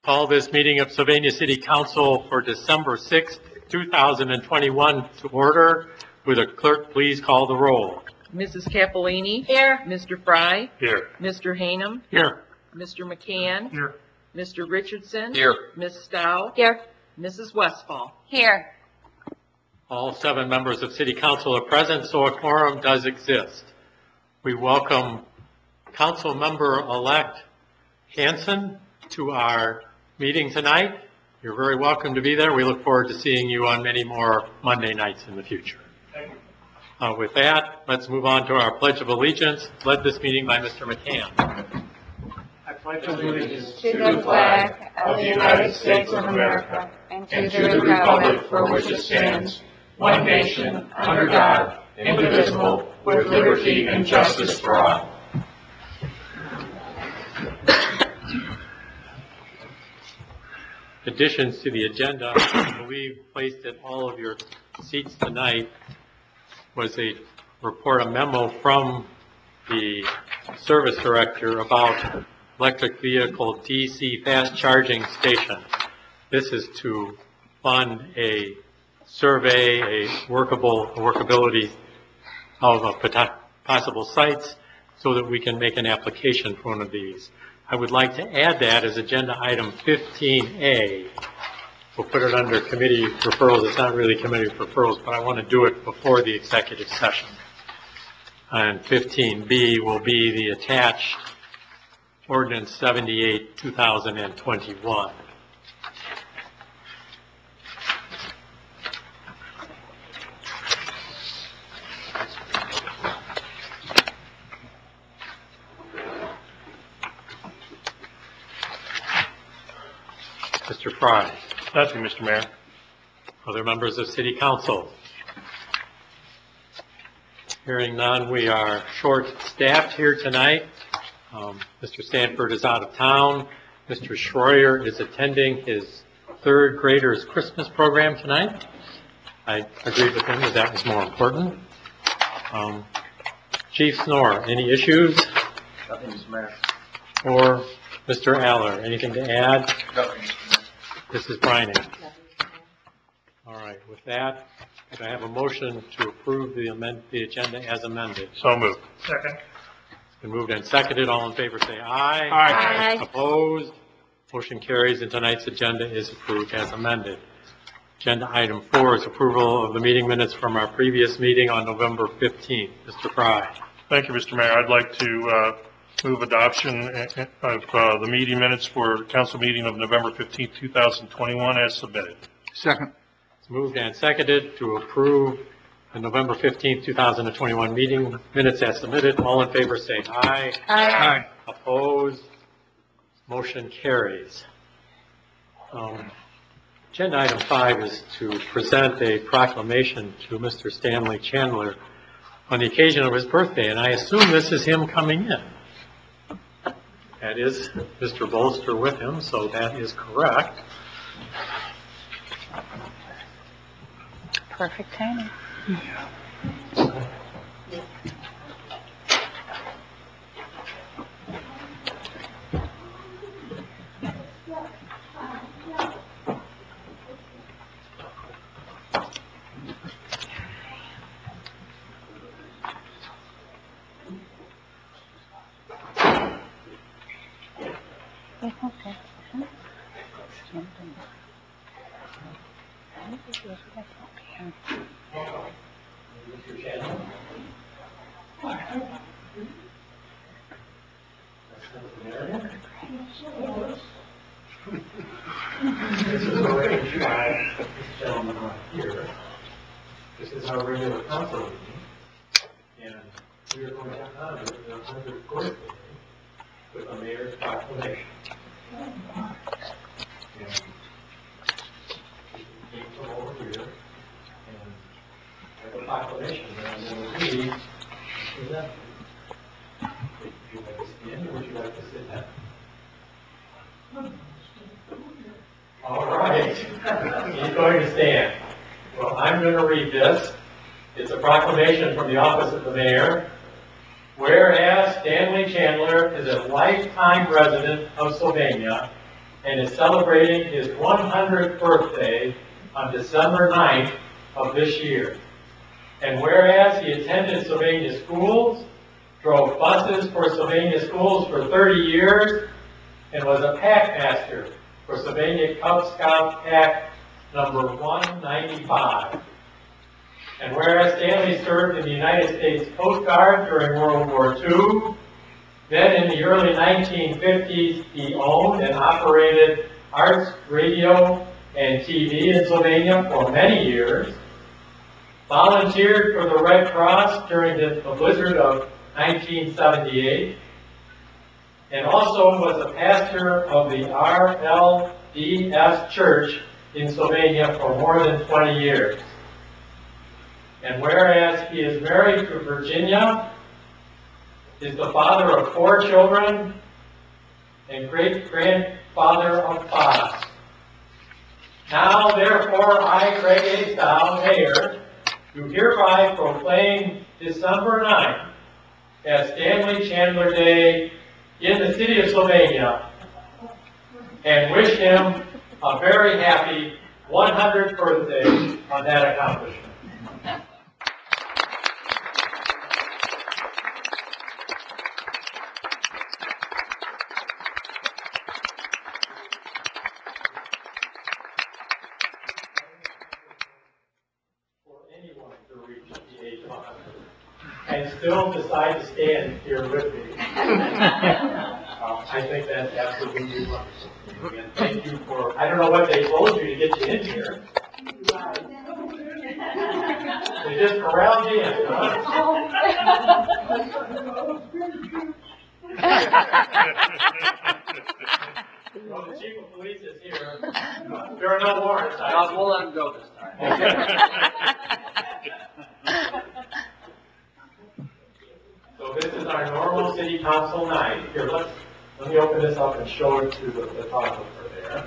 Call this meeting of Sylvania City Council for December 6th, 2021 to order. Will the clerk please call the roll? Mrs. Cappellini? Here. Mr. Fry? Here. Mr. Hanem? Here. Mr. McCann? Here. Mr. Richardson? Here. Ms. Stowe? Here. Mrs. Westfall? Here. All 7 members of City Council are present, so a quorum does exist. We welcome Council Member-elect Hanson to our meeting tonight. You're very welcome to be there. We look forward to seeing you on many more Monday nights in the future. With that, let's move on to our Pledge of Allegiance, led this meeting by Mr. McCann. I pledge allegiance To the flag of the United States of America and to the republic for which it stands, one nation, under God, indivisible, with liberty and justice for all. Additions to the agenda, I believe placed at all of your seats tonight was a memo from the service director about electric vehicle DC fast charging station. This is to fund a survey, a workability of possible sites so that we can make an application for one of these. I would like to add that as agenda item 15A. We'll put it under committee referrals. It's not really committee referrals, but I want to do it before the executive session. And 15B will be the attached ordinance 78, 2021. Mr. Fry. Nothing, Mr. Mayor. Other members of City Council? Hearing none, we are short-staffed here tonight. Mr. Stanford is out of town. Mr. Schroyer is attending his 3rd grader's Christmas program tonight. I agreed with him that was more important. Chief Snor, any issues? Nothing, Mr. Mayor. Or Mr. Aller, anything to add? Nothing, Mr. Mayor. This is Brining. All right, with that, could I have a motion to approve the agenda as amended? So moved. Second. It's been moved and seconded. All in favor say aye. Aye. Opposed? Motion carries, and tonight's agenda is approved as amended. Agenda item 4 is approval of the meeting minutes from our previous meeting on November 15th. Mr. Fry. Thank you, Mr. Mayor. I'd like to move adoption of the meeting minutes for council meeting of November 15th, 2021 as submitted. Second. It's moved and seconded to approve the November 15th, 2021 meeting minutes as submitted. All in favor say aye. Aye. Opposed? Motion carries. Agenda item 5 is to present a proclamation to Mr. Stanley Chandler on the occasion of his birthday, and I assume this is him coming in. That is Mr. Bolster with him, so that is correct. Perfect timing. Okay. Mr. Chandler. This is our gentleman right here. This is our regular council meeting, and we are going to honor the 100th birthday with a mayor's proclamation. And we came from over here and have a proclamation that I'm going to read. Would you like to stand or would you like to sit down? All right. He's going to stand. Well, I'm going to read this. It's a proclamation from the office of the mayor. Whereas Stanley Chandler is a lifetime resident of Sylvania and is celebrating his 100th birthday on December 9th of this year. And whereas he attended Sylvania schools, drove buses for Sylvania schools for 30 years, and was a pack master for Sylvania Cub Scout Pack number 195. And whereas Stanley served in the United States Coast Guard during World War II, then in the early 1950s, he owned and operated Arts, Radio, and TV in Sylvania for many years, volunteered for the Red Cross during the blizzard of 1978, and also was a pastor of the RLDS Church in Sylvania for more than 20 years. And whereas he is married to Virginia, is the father of 4 children, and great-grandfather of 5. Now, therefore, I, Craig A. Stow, Mayor, do hereby proclaim December 9th as Stanley Chandler Day in the city of Sylvania, and wish him a very happy 100th birthday on that accomplishment. And still decide to stand here with me. I think that's absolutely wonderful. And thank you for, I don't know what they told you to get you in here. They just corralled you in, huh? Well, the chief of police is here. There are no warrants. We'll let him go this time. So this is our normal city council night. Here, let me open this up and show it to the photographer there.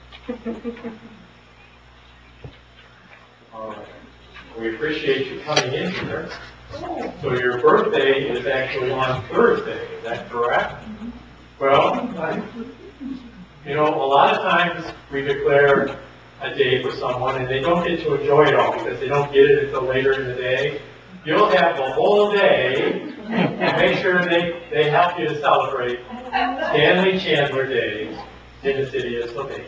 All right. We appreciate you coming in here. So your birthday is actually on Thursday, is that correct? Well, you know, a lot of times we declare a day for someone and they don't get to enjoy it all because they don't get it until later in the day. You'll have the whole day and make sure they help you to celebrate Stanley Chandler Day in the city of Sylvania.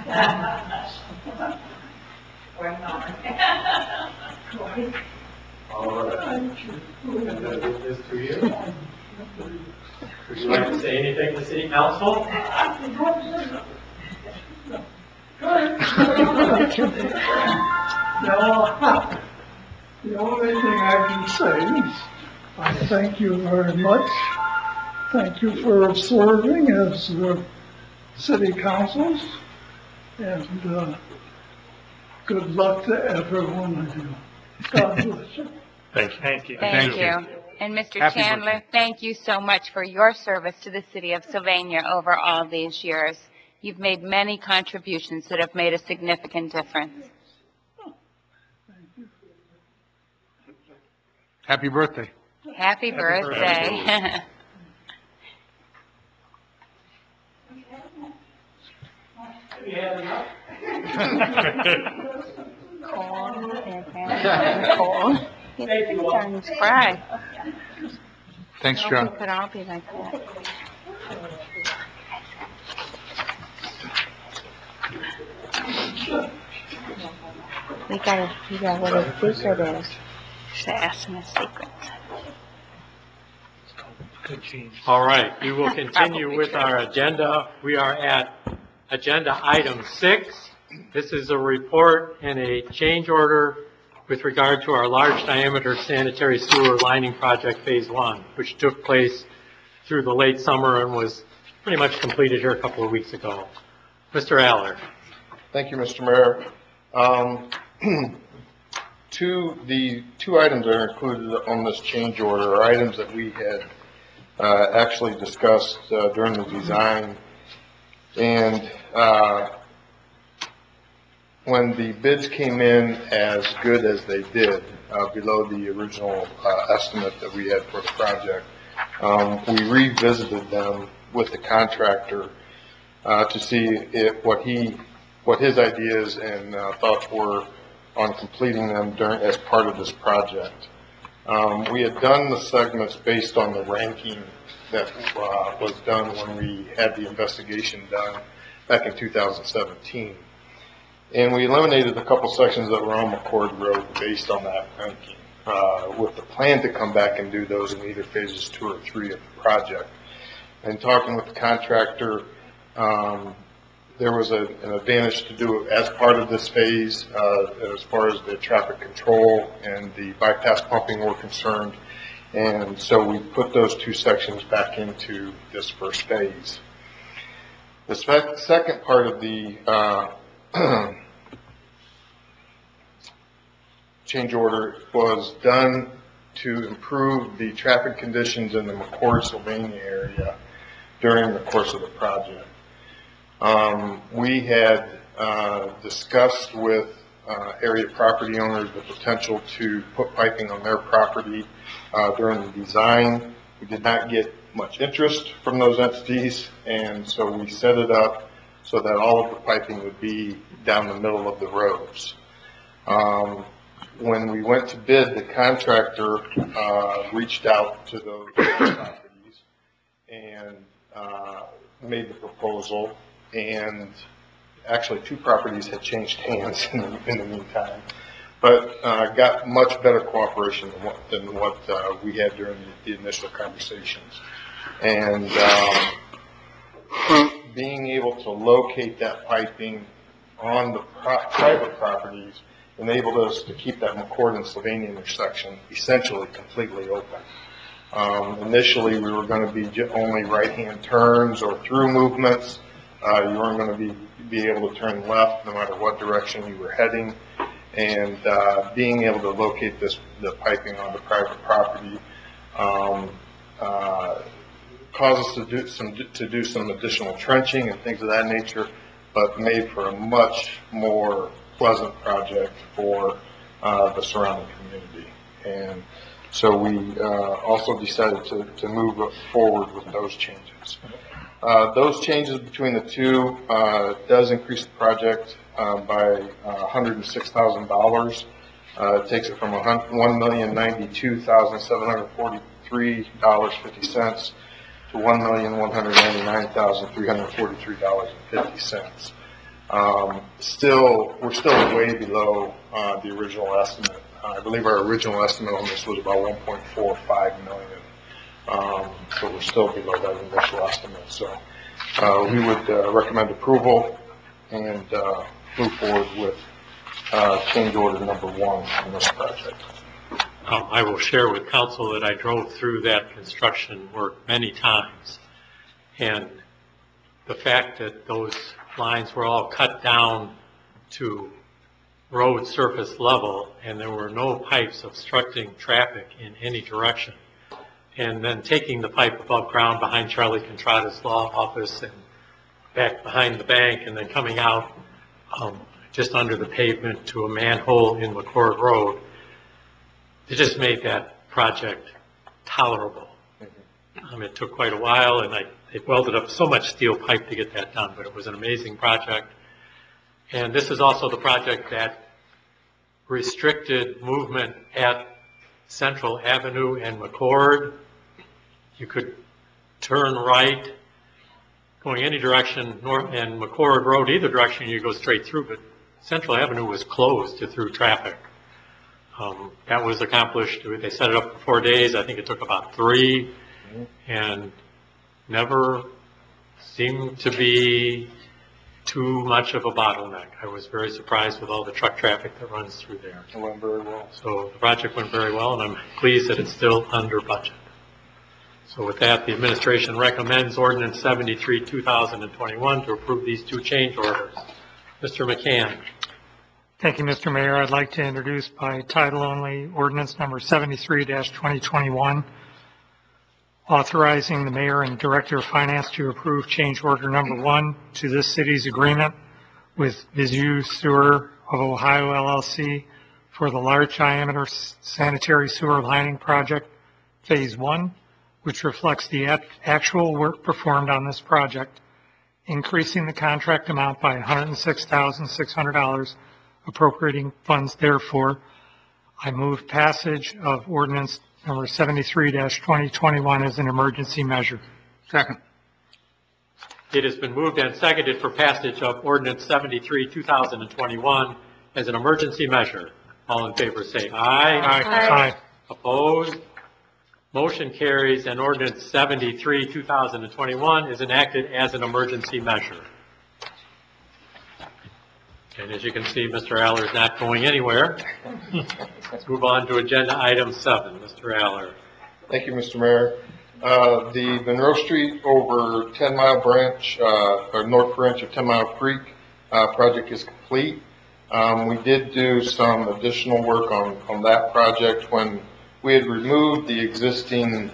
All right. And give this to you. Would you like to say anything to City Council? No. The only thing I can say is I thank you very much. Thank you for serving as city councils, and good luck to every one of you. God bless you. Thank you. Thank you. And Mr. Chandler, thank you so much for your service to the city of Sylvania over all these years. You've made many contributions that have made a significant difference. Happy birthday. Happy birthday. Have you had enough? Cold. Thank you all. Turns fried. Thanks, We John. could all be like that. We got what a secret is. Should ask him a secret. All right, we will continue with our agenda. We are at agenda item 6. This is a report and a change order with regard to our large diameter sanitary sewer lining project phase 1, which took place through the late summer and was pretty much completed here a couple of weeks ago. Mr. Aller. Thank you, Mr. Mayor. The two items that are included on this change order are items that we had actually discussed during the design. And when the bids came in as good as they did, below the original estimate that we had for the project, we revisited them with the contractor to see what his ideas and thoughts were on completing them as part of this project. We had done the segments based on the ranking that was done when we had the investigation done back in 2017. And we eliminated a couple sections that were on McCord Road based on that ranking, with the plan to come back and do those in either phases 2 or 3 of the project. And talking with the contractor, there was an advantage to do it as part of this phase, as far as the traffic control and the bypass pumping were concerned. And so we put those 2 sections back into this first phase. The second part of the change order was done to improve the traffic conditions in the McCord-Sylvania area during the course of the project. We had discussed with area property owners the potential to put piping on their property during the design. We did not get much interest from those entities, and so we set it up so that all of the piping would be down the middle of the roads. When we went to bid, the contractor reached out to those properties and made the proposal, and actually 2 properties had changed hands in the meantime, but got much better cooperation than what we had during the initial conversations. And being able to locate that piping on the private properties enabled us to keep that McCord and Sylvania intersection essentially completely open. Initially, we were going to be only right-hand turns or through movements. You weren't going to be able to turn left no matter what direction you were heading. And being able to locate the piping on the private property caused us to do some additional trenching and things of that nature, but made for a much more pleasant project for the surrounding community. And so we also decided to move forward with those changes. Those changes between the 2 does increase the project by $106,000. It takes it from $1,092,743.50 to $1,199,343.50. We're still way below the original estimate. I believe our original estimate on this was about $1.45 million. So we're still below that initial estimate. So we would recommend approval and move forward with change order number 1 on this project. I will share with council that I drove through that construction work many times, and the fact that those lines were all cut down to road surface level and there were no pipes obstructing traffic in any direction, and then taking the pipe above ground behind Charlie Contrada's law office and back behind the bank and then coming out just under the pavement to a manhole in McCord Road, it just made that project tolerable. It took quite a while, and they welded up so much steel pipe to get that done, but it was an amazing project. And this is also the project that restricted movement at Central Avenue and McCord. You could turn right going any direction, north and McCord Road, either direction you go straight through, but Central Avenue was closed to through traffic. That was accomplished. They set it up for 4 days. I think it took about 3, and never seemed to be too much of a bottleneck. I was very surprised with all the truck traffic that runs through there. It went very well. So the project went very well, and I'm pleased that it's still under budget. So with that, the administration recommends ordinance 73, 2021 to approve these 2 change orders. Mr. McCann. Thank you, Mr. Mayor. I'd like to introduce by title only ordinance number 73-2021, authorizing the mayor and director of finance to approve change order number 1 to this city's agreement with Mizzou Sewer of Ohio LLC for the large diameter sanitary sewer lining project phase 1, which reflects the actual work performed on this project increasing the contract amount by $106,600, appropriating funds therefore. I move passage of ordinance number 73-2021 as an emergency measure. Second. It has been moved and seconded for passage of ordinance 73, 2021 as an emergency measure. All in favor say aye. Aye. Opposed? Motion carries, and ordinance 73, 2021 is enacted as an emergency measure. And as you can see, Mr. Aller is not going anywhere. Let's move on to agenda item 7. Mr. Aller. Thank you, Mr. Mayor. The Monroe Street over 10 Mile Branch, or north branch of 10 Mile Creek, project is complete. We did do some additional work on that project when we had removed the existing,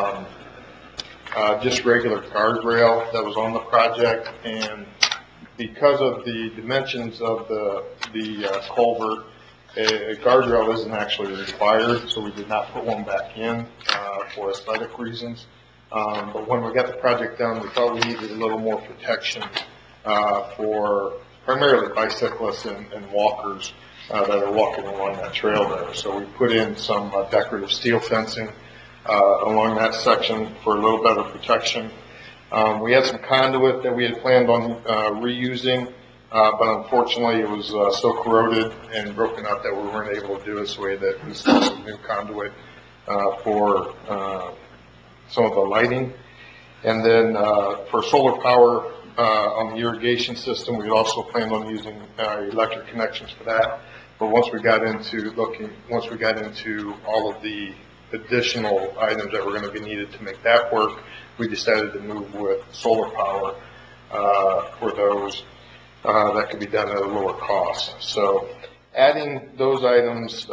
just regular guardrail that was on the project, and because of the dimensions of the culvert, a guardrail isn't actually required, so we did not put one back in for aesthetic reasons. But when we got the project done, we thought we needed a little more protection for primarily bicyclists and walkers that are walking along that trail there. So we put in some decorative steel fencing along that section for a little better protection. We had some conduit that we had planned on reusing, but unfortunately it was so corroded and broken up that we weren't able to do it, so we had to install some new conduit for some of the lighting. And then for solar power on the irrigation system, we also planned on using electric connections for that. But once we got into all of the additional items that were going to be needed to make that work, we decided to move with solar power for those that could be done at a lower cost. So adding those items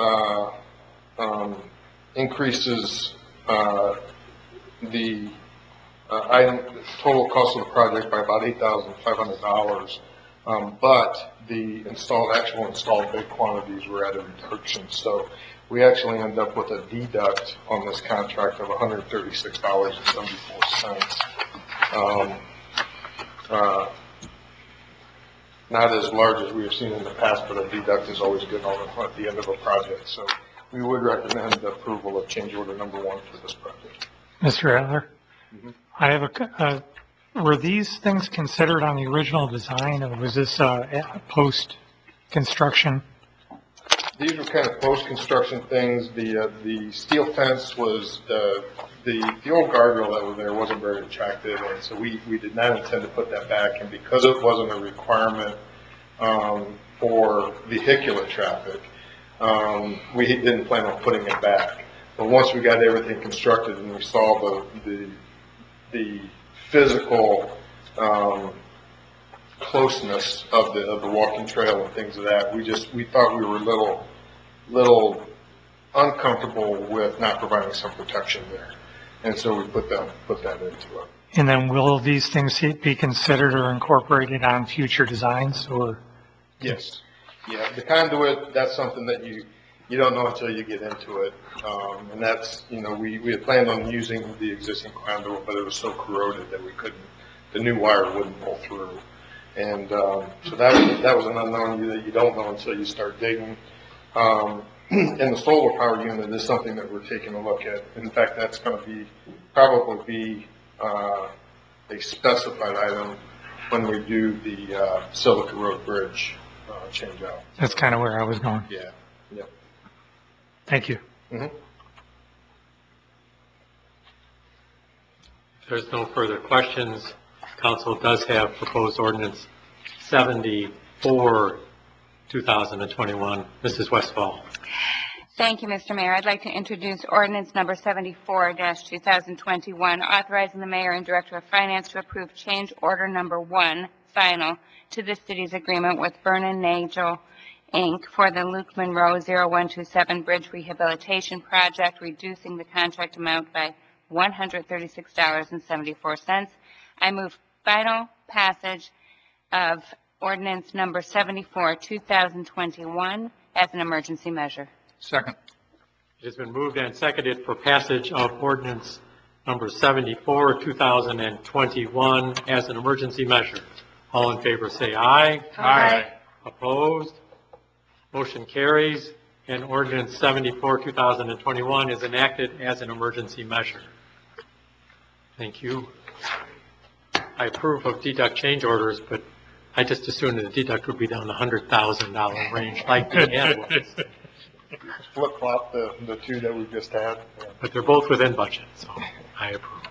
increases the total cost of the project by about $8,500. But the actual installed bid quantities were at a reduction. So we actually end up with a deduct on this contract of $136.74. Not as large as we have seen in the past, but a deduct is always good at the end of a project. So we would recommend the approval of change order number 1 for this project. Mr. Adler, I have were these things considered on the original design, or was this post-construction? These were kind of post-construction things. The steel fence was, the old guardrail that was there wasn't very attractive, and so we did not intend to put that back, and because it wasn't a requirement for vehicular traffic, we didn't plan on putting it back. But once we got everything constructed and we saw the physical closeness of the walking trail and things of that, we thought we were a little uncomfortable with not providing some protection there, and so we put that into it. And then will these things be considered or incorporated on future designs, or? Yes. Yeah, the conduit, that's something that you don't know until you get into it. And that's, we had planned on using the existing conduit, but it was so corroded that the new wire wouldn't pull through. And so that was an unknown that you don't know until you start digging. And the solar power unit is something that we're taking a look at. In fact, that's going to probably be a specified item when we do the Silica Road Bridge change out. That's kind of where I was going. Yeah. Yep. Thank you. If there's no further questions, Council does have proposed ordinance 74, 2021. Mrs. Westfall. Thank you, Mr. Mayor. I'd like to introduce ordinance number 74-2021, authorizing the mayor and director of finance to approve change order number 1, final, to the city's agreement with Vernon Nagel, Inc. for the Luke Monroe 0127 Bridge Rehabilitation Project, reducing the contract amount by $136.74. I move final passage of ordinance number 74, 2021 as an emergency measure. Second. It has been moved and seconded for passage of ordinance number 74, 2021 as an emergency measure. All in favor say aye. Aye. Opposed? Motion carries, and ordinance 74, 2021 is enacted as an emergency measure. Thank you. I approve of deduct change orders, but I just assumed that the deduct would be down the $100,000 range like the ad was. Flip-flop the two that we just had. But they're both within budget, so I approve.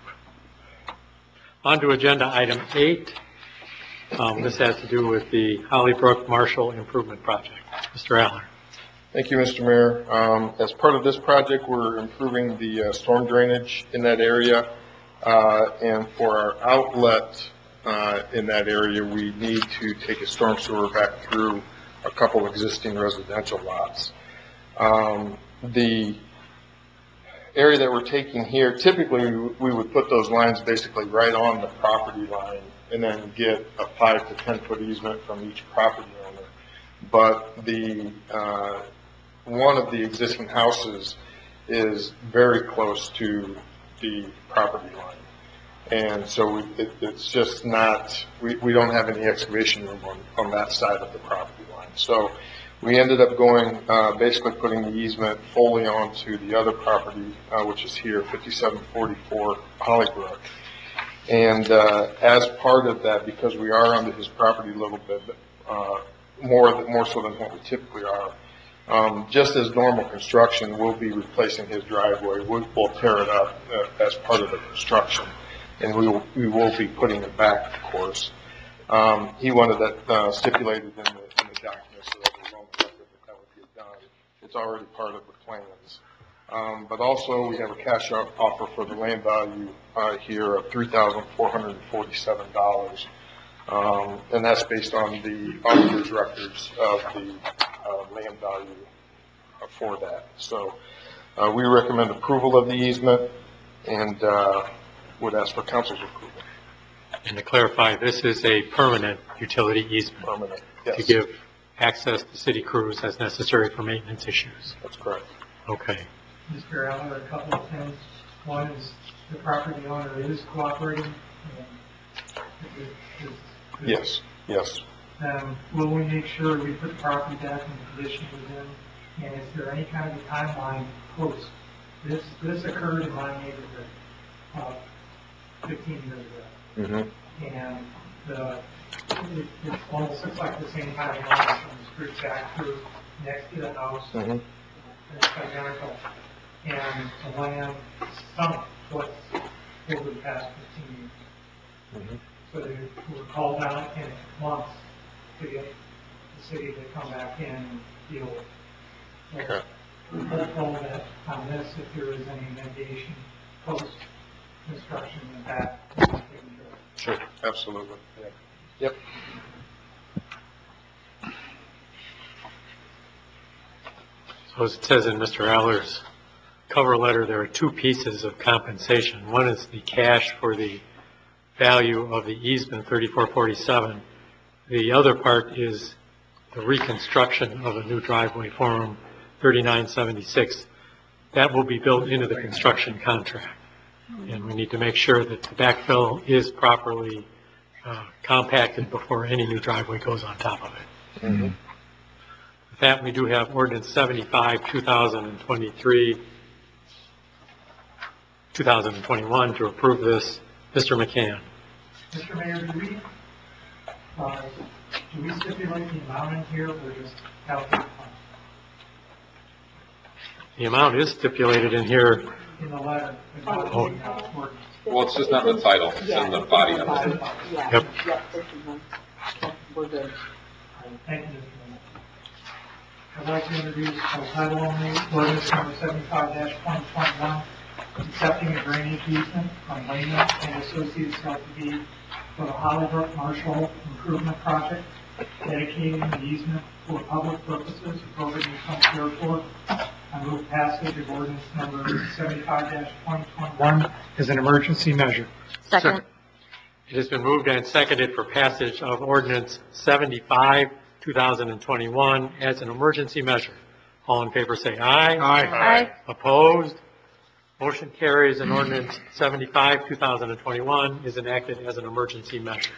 On to agenda item 8. This has to do with the Hollybrook Marshall Improvement Project. Mr. Aller. Thank you, Mr. Mayor. As part of this project, we're improving the storm drainage in that area. And for our outlet in that area, we need to take a storm sewer back through a couple existing residential lots. The area that we're taking here, typically we would put those lines basically right on the property line and then get a 5 to 10 foot easement from each property owner. But the one of the existing houses is very close to the property line. And so it's just not, we don't have any excavation room on that side of the property line. So we ended up going, basically putting the easement fully onto the other property, which is here, 5744 Hollybrook. And as part of that, because we are under his property a little bit more so than what we typically are, just as normal construction, we'll be replacing his driveway. We'll tear it up as part of the construction, and we will be putting it back, of course. He wanted that stipulated in the document so that we won't record that would get done. It's already part of the plans. But also, we have a cash offer for the land value here of $3,447. And that's based on the auditor's records of the land value for that. So we recommend approval of the easement and would ask for council's approval. And to clarify, this is a permanent utility easement. Permanent, yes. To give access to city crews as necessary for maintenance issues. That's correct. Okay. Mr. Aller, a couple of things. One is the property owner is cooperating. Yes, yes. Will we make sure we put the property back in the condition it was in? And is there any kind of a timeline post? This occurred in my neighborhood 15 years ago. Mm-hmm. And it almost looks like the same kind of line from the street back through next to the house. Mm-hmm. And it's identical. And the land sunk twice over the past 15 years. Mm-hmm. So they were called out in months to get the city to come back in and deal with it. Okay. We're hopeful that on this, if there is any mitigation post-construction in that, we'll be taken care of. Sure, absolutely. Yeah. Yep. So as it says in Mr. Aller's cover letter, there are two pieces of compensation. One is the cash for the value of the easement, 3447. The other part is the reconstruction of a new driveway for him, 3976. That will be built into the construction contract. And we need to make sure that the backfill is properly compacted before any new driveway goes on top of it. Mm-hmm. With that, we do have ordinance 75, 2021 to approve this. Mr. McCann. Mr. Mayor, do we stipulate the amount in here or just allocate funds? The amount is stipulated in here. In the letter, about the ordinance. Well, it's just not in the title, it's in the body of it. Yep. We're good. Thank you, Mr. Mayor. I'd like to introduce by title only ordinance number 75-2021, accepting a drainage easement from Lehman and Associates Ltd. for the Hollybrook Marshall Improvement Project, dedicating the easement for public purposes appropriately from the airport. I move passage of ordinance number 75-2021 as an emergency measure. Second. It has been moved and seconded for passage of ordinance 75, 2021 as an emergency measure. All in favor say aye. Aye. Opposed? Motion carries, and ordinance 75, 2021 is enacted as an emergency measure.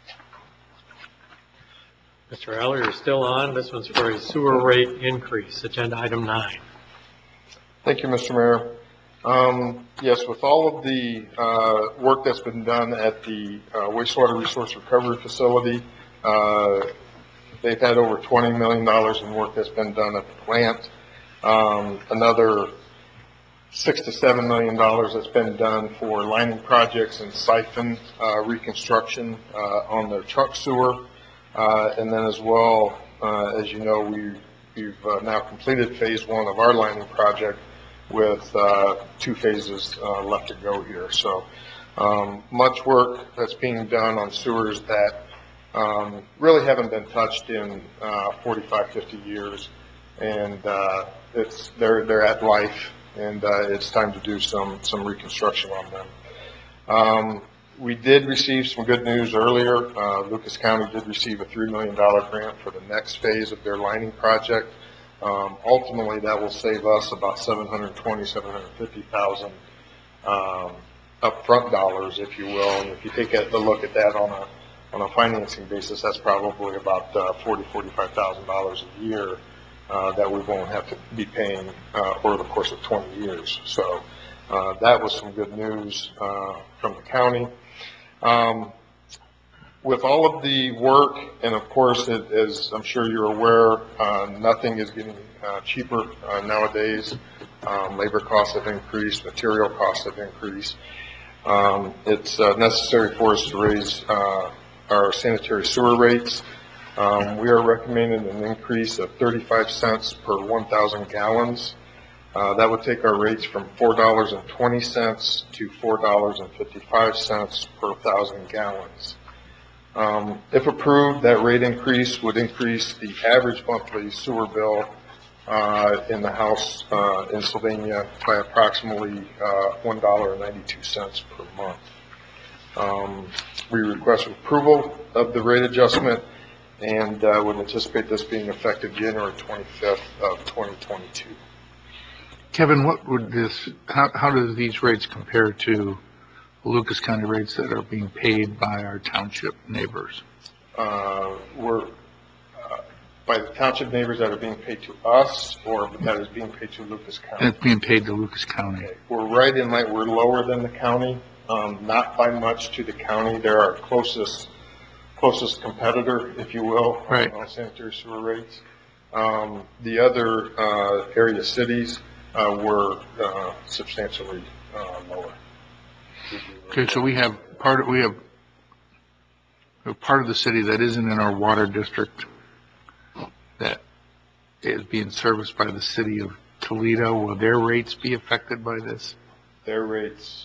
Mr. Eller, you're still on. This one's for a sewer rate increase, agenda item 9. Thank you, Mr. Mayor. Yes, with all of the work that's been done at the wastewater resource recovery facility, they've had over $20 million in work that's been done at the plant. Another $6 to $7 million that's been done for lining projects and siphon reconstruction on their truck sewer. And then as well, as you know, we've now completed phase 1 of our lining project with 2 phases left to go here. So much work that's being done on sewers that really haven't been touched in 45, 50 years. And they're at life, and it's time to do some reconstruction on them. We did receive some good news earlier. Lucas County did receive a $3 million grant for the next phase of their lining project. Ultimately, that will save us about $750,000 upfront dollars, if you will. And if you take a look at that on a financing basis, that's probably about $45,000 a year that we won't have to be paying over the course of 20 years. So that was some good news from the county. With all of the work, and of course, as I'm sure you're aware, nothing is getting cheaper nowadays. Labor costs have increased, material costs have increased. It's necessary for us to raise our sanitary sewer rates. We are recommending an increase of 35 cents per 1,000 gallons. That would take our rates from $4.20 to $4.55 per 1,000 gallons. If approved, that rate increase would increase the average monthly sewer bill in the house in Sylvania by approximately $1.92 per month. We request approval of the rate adjustment and would anticipate this being effective January 25th of 2022. Kevin, how do these rates compare to Lucas County rates that are being paid by our township neighbors? By the township neighbors that are being paid to us, or that is being paid to Lucas County? It's being paid to Lucas County. Okay. We're right in line. We're lower than the county, not by much to the county. They're our closest competitor, if you will, right, on sanitary sewer rates. The other area cities were substantially lower. Okay, so we have part of the city that isn't in our water district that is being serviced by the city of Toledo. Will their rates be affected by this? Their rates,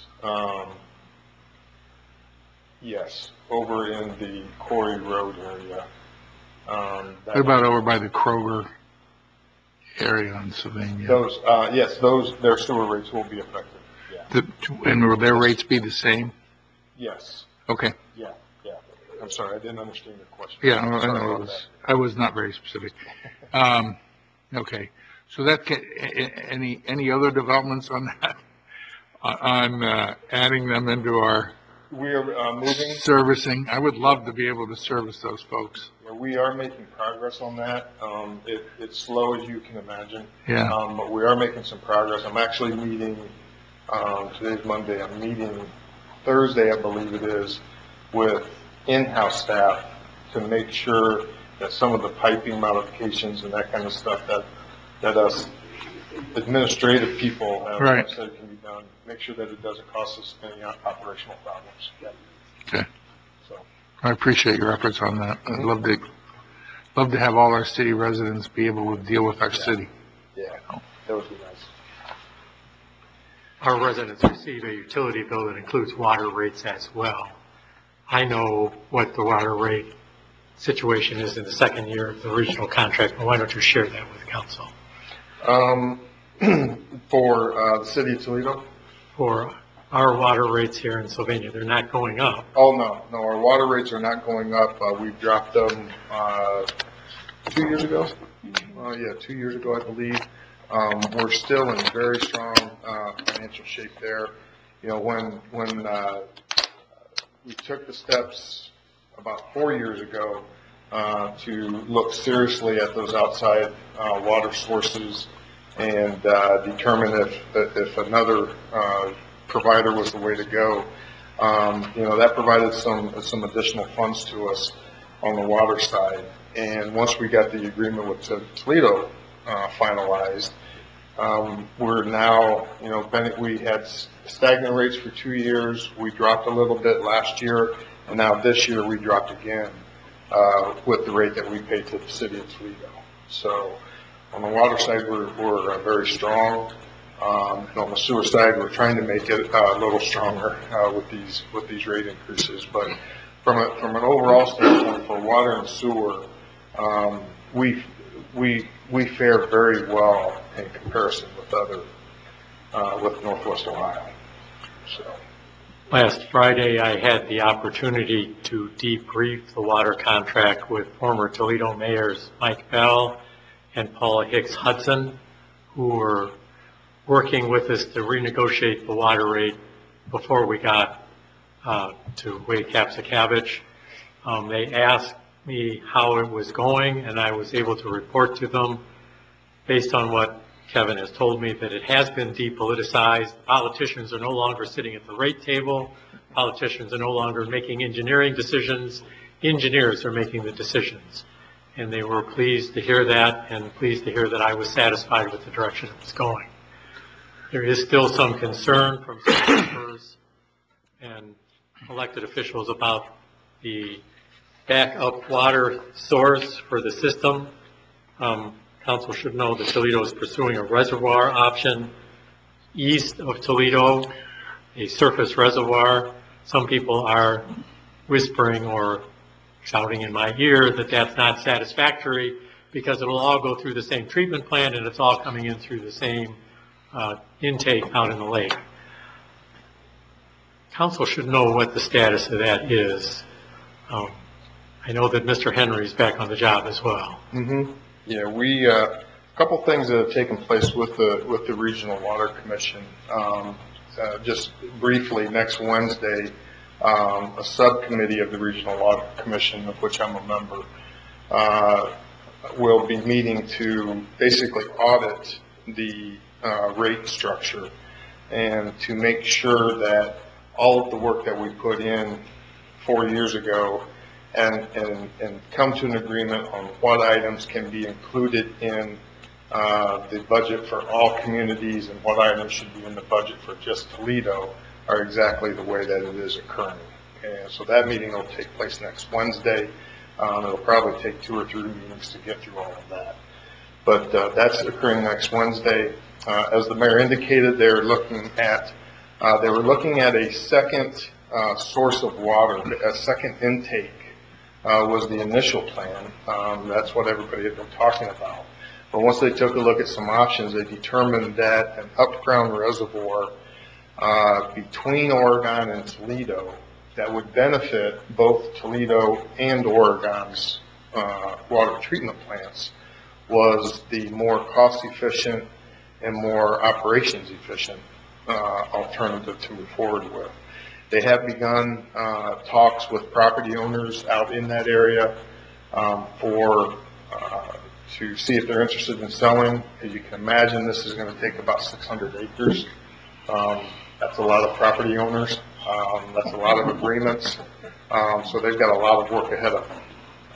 yes, over in the Quarry Road area. What about over by the Kroger area in Sylvania? Yes, their sewer rates will be affected. Yeah. And will their rates be the same? Yes. Okay. Yeah. I'm sorry, I didn't understand your question. Yeah, I was not very specific. Okay. So any other developments on that? On adding them into our we are moving servicing. I would love to be able to service those folks. We are making progress on that. It's slow, as you can imagine. Yeah. But we are making some progress. I'm actually meeting, today's Monday, I'm meeting Thursday, I believe it is, with in-house staff to make sure that some of the piping modifications and that kind of stuff that us administrative people have right. said can be done, make sure that it doesn't cost us any operational problems. Okay. So I appreciate your efforts on that. Mm-hmm. I'd love to have all our city residents be able to deal with our city. Yeah, that would be nice. Our residents receive a utility bill that includes water rates as well. I know what the water rate situation is in the second year of the regional contract, but why don't you share that with council? For the city of Toledo? For our water rates here in Sylvania, they're not going up. Oh, no, our water rates are not going up. We dropped them 2 years ago. 2 years ago, I believe. We're still in very strong financial shape there. You know, when we took the steps about 4 years ago to look seriously at those outside water sources and determine if another provider was the way to go. You know, that provided some additional funds to us on the water side. And once we got the agreement with Toledo finalized, we're now, you know, we had stagnant rates for 2 years. We dropped a little bit last year, and now this year we dropped again with the rate that we pay to the city of Toledo. So on the water side, we're very strong. And on the sewer side, we're trying to make it a little stronger with these rate increases. But from an overall standpoint for water and sewer, we fare very well in comparison with Northwest Ohio. So. Last Friday, I had the opportunity to debrief the water contract with former Toledo mayors Mike Bell and Paula Hicks Hudson, who were working with us to renegotiate the water rate before we got to Wade-Capsicavage. They asked me how it was going, and I was able to report to them, based on what Kevin has told me, that it has been depoliticized. Politicians are no longer sitting at the rate table. Politicians are no longer making engineering decisions. Engineers are making the decisions. And they were pleased to hear that, and pleased to hear that I was satisfied with the direction it was going. There is still some concern from some members and elected officials about the backup water source for the system. Council should know that Toledo is pursuing a reservoir option east of Toledo, a surface reservoir. Some people are whispering or shouting in my ear that that's not satisfactory because it'll all go through the same treatment plant and it's all coming in through the same intake out in the lake. Council should know what the status of that is. I know that Mr. Henry is back on the job as well. Mm-hmm. Yeah, a couple things that have taken place with the Regional Water Commission. Just briefly, next Wednesday, a subcommittee of the Regional Water Commission, of which I'm a member, will be meeting to basically audit the rate structure and to make sure that all of the work that we put in 4 years ago and come to an agreement on what items can be included in the budget for all communities and what items should be in the budget for just Toledo are exactly the way that it is occurring. And so that meeting will take place next Wednesday. It'll probably take 2 or 3 meetings to get through all of that. But that's occurring next Wednesday. As the mayor indicated, they were looking at a second source of water, a second intake was the initial plan. That's what everybody had been talking about. But once they took a look at some options, they determined that an up-ground reservoir between Oregon and Toledo that would benefit both Toledo and Oregon's water treatment plants was the more cost-efficient and more operations efficient alternative to move forward with. They have begun talks with property owners out in that area to see if they're interested in selling. As you can imagine, this is going to take about 600 acres. That's a lot of property owners. That's a lot of agreements. So they've got a lot of work ahead of them.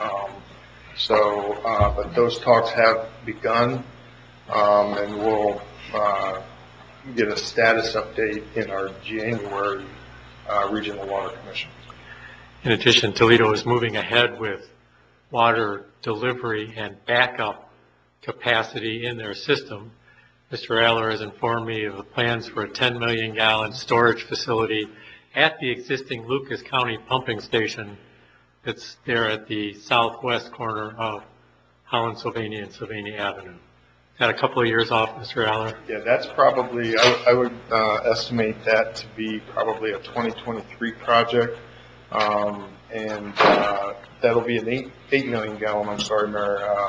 But those talks have begun, and we'll get a status update in our January Regional Water Commission. In addition, Toledo is moving ahead with water delivery and backup capacity in their system. Mr. Aller has informed me of the plans for a 10 million gallon storage facility at the existing Lucas County pumping station that's there at the southwest corner of Holland, Sylvania and Sylvania Avenue. Is that a couple of years off, Mr. Aller? Yeah, that's probably, I would estimate that to be probably a 2023 project. And that'll be an 8 million gallon, I'm sorry, Mayor,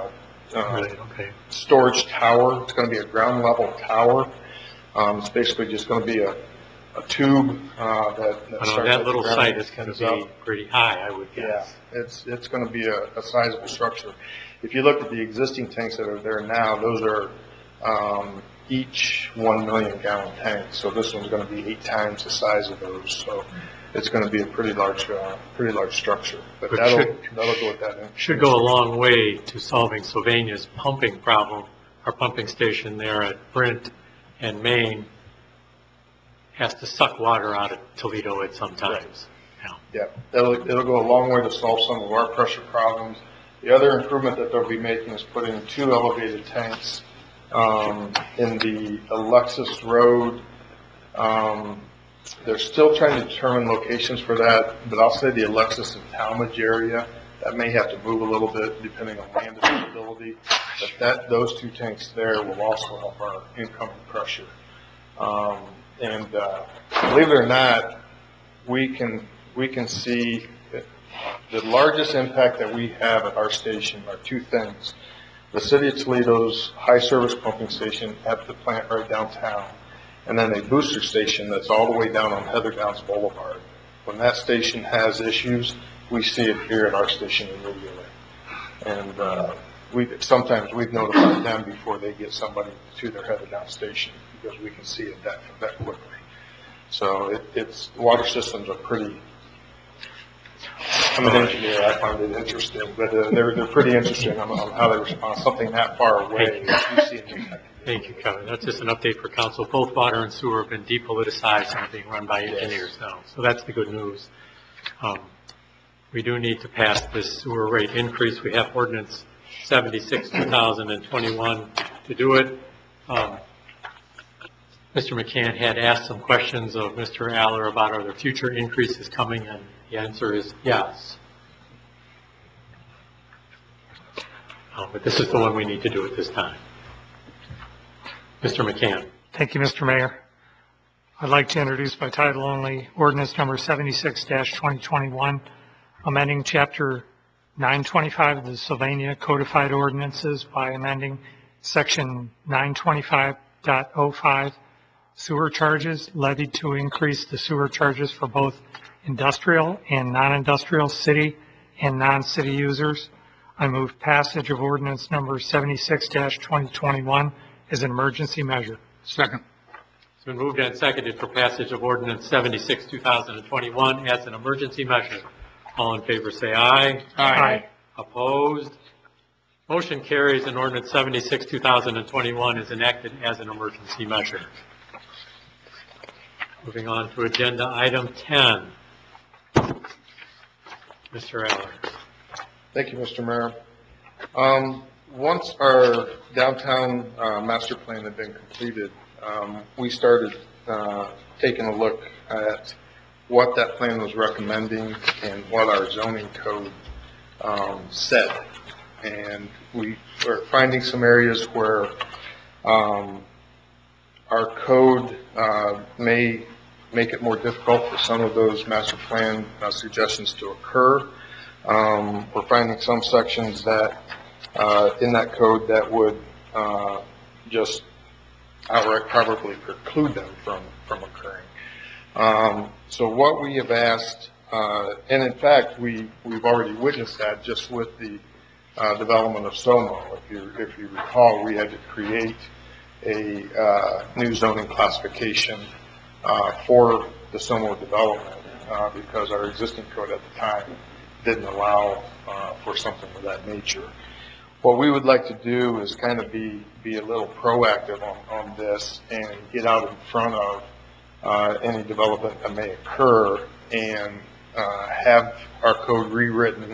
Right, okay. storage tower. It's going to be a ground level tower. It's basically just going to be a tube that But on starts at that the little ground site, and it's going to comes be up. pretty high, I would Yeah, guess. it's going to be a sizable structure. If you look at the existing tanks that are there now, those are each 1 million gallon tank. So this one's going to be 8 times the size of those. So it's going to be a pretty large structure. But But that'll go with that. Should go a long way to solving Sylvania's pumping problem. Our pumping station there at Brent and Maine has to suck water out of Toledo at some times. Yeah, it'll go a long way to solve some of our pressure problems. The other improvement that they'll be making is putting 2 elevated tanks in the Alexis Road. They're still trying to determine locations for that, but I'll say the Alexis and Talmadge area, that may have to move a little bit depending on land availability. But those 2 tanks there will also help our incoming pressure. And believe it or not, we can see the largest impact that we have at our station are 2 things. The City of Toledo's high service pumping station at the plant right downtown, and then a booster station that's all the way down on Heather Downs Boulevard. When that station has issues, we see it here at our station immediately. And sometimes we've notified them before they get somebody to their Heather Downs station because we can see it that quickly. So it's water systems are pretty. I'm an engineer. I find it interesting, but they're pretty interesting on how they respond. Something that far away, you see an impact. Thank you, Kevin. That's just an update for council. Both water and sewer have been depoliticized and are being run by engineers now. So that's the good news. We do need to pass this sewer rate increase. We have ordinance 76, 2021 to do it. Mr. McCann had asked some questions of Mr. Aller about are there future increases coming, and the answer is yes. But this is the one we need to do at this time. Mr. McCann. Thank you, Mr. Mayor. I'd like to introduce by title only ordinance number 76-2021, amending Chapter 925 of the Sylvania Codified Ordinances by amending Section 925.05 sewer charges levied to increase the sewer charges for both industrial and non-industrial city and non-city users. I move passage of ordinance number 76-2021 as an emergency measure. Second. It's been moved and seconded for passage of ordinance 76, 2021 as an emergency measure. All in favor say aye. Aye. Opposed? Motion carries and ordinance 76, 2021 is enacted as an emergency measure. Moving on to agenda item 10. Mr. Aller. Thank you, Mr. Mayor. Once our downtown master plan had been completed, we started taking a look at what that plan was recommending and what our zoning code said. And we were finding some areas where our code may make it more difficult for some of those master plan suggestions to occur. We're finding some sections that in that code that would just outright probably preclude them from occurring. So what we have asked, and in fact we've already witnessed that just with the development of SOMO. If you recall, we had to create a new zoning classification for the SOMO development because our existing code at the time didn't allow for something of that nature. What we would like to do is kind of be a little proactive on this and get out in front of any development that may occur and have our code rewritten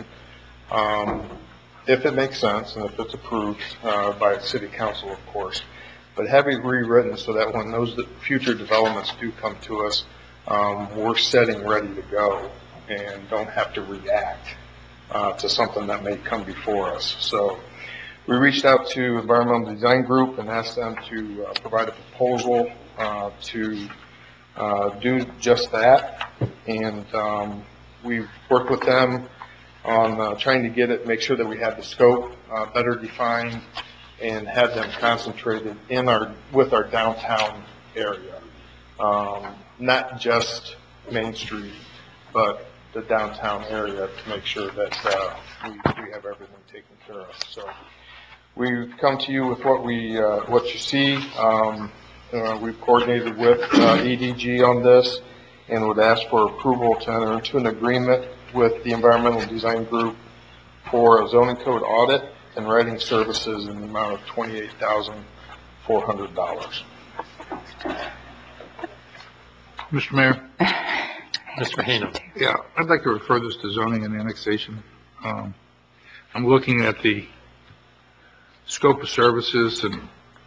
if it makes sense and if it's approved by City Council, of course. But have it rewritten so that when those future developments do come to us, we're setting ready to go and don't have to react to something that may come before us. So we reached out to Environmental Design Group and asked them to provide a proposal to do just that. And we've worked with them on trying to get it, make sure that we have the scope better defined and have them concentrated with our downtown area. Not just Main Street, but the downtown area to make sure that we have everything taken care of. So we've come to you with what you see. We've coordinated with EDG on this and would ask for approval to enter into an agreement with the Environmental Design Group for a zoning code audit and writing services in the amount of $28,400. Mr. Mayor? Mr. Haynem. Yeah, I'd like to refer this to zoning and annexation. I'm looking at the scope of services and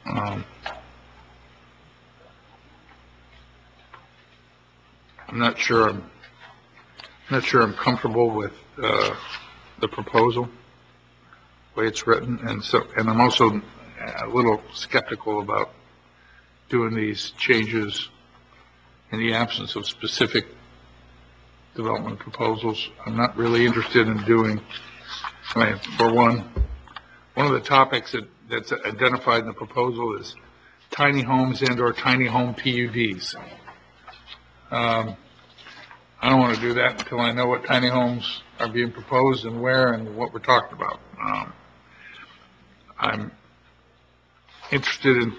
I'm not sure I'm comfortable with the proposal, the way it's written, and I'm also a little skeptical about doing these changes in the absence of specific development proposals. I'm not really interested in doing, for one of the topics that's identified in the proposal is tiny homes and/or tiny home PUDs. I don't want to do that until I know what tiny homes are being proposed and where and what we're talking about. I'm interested in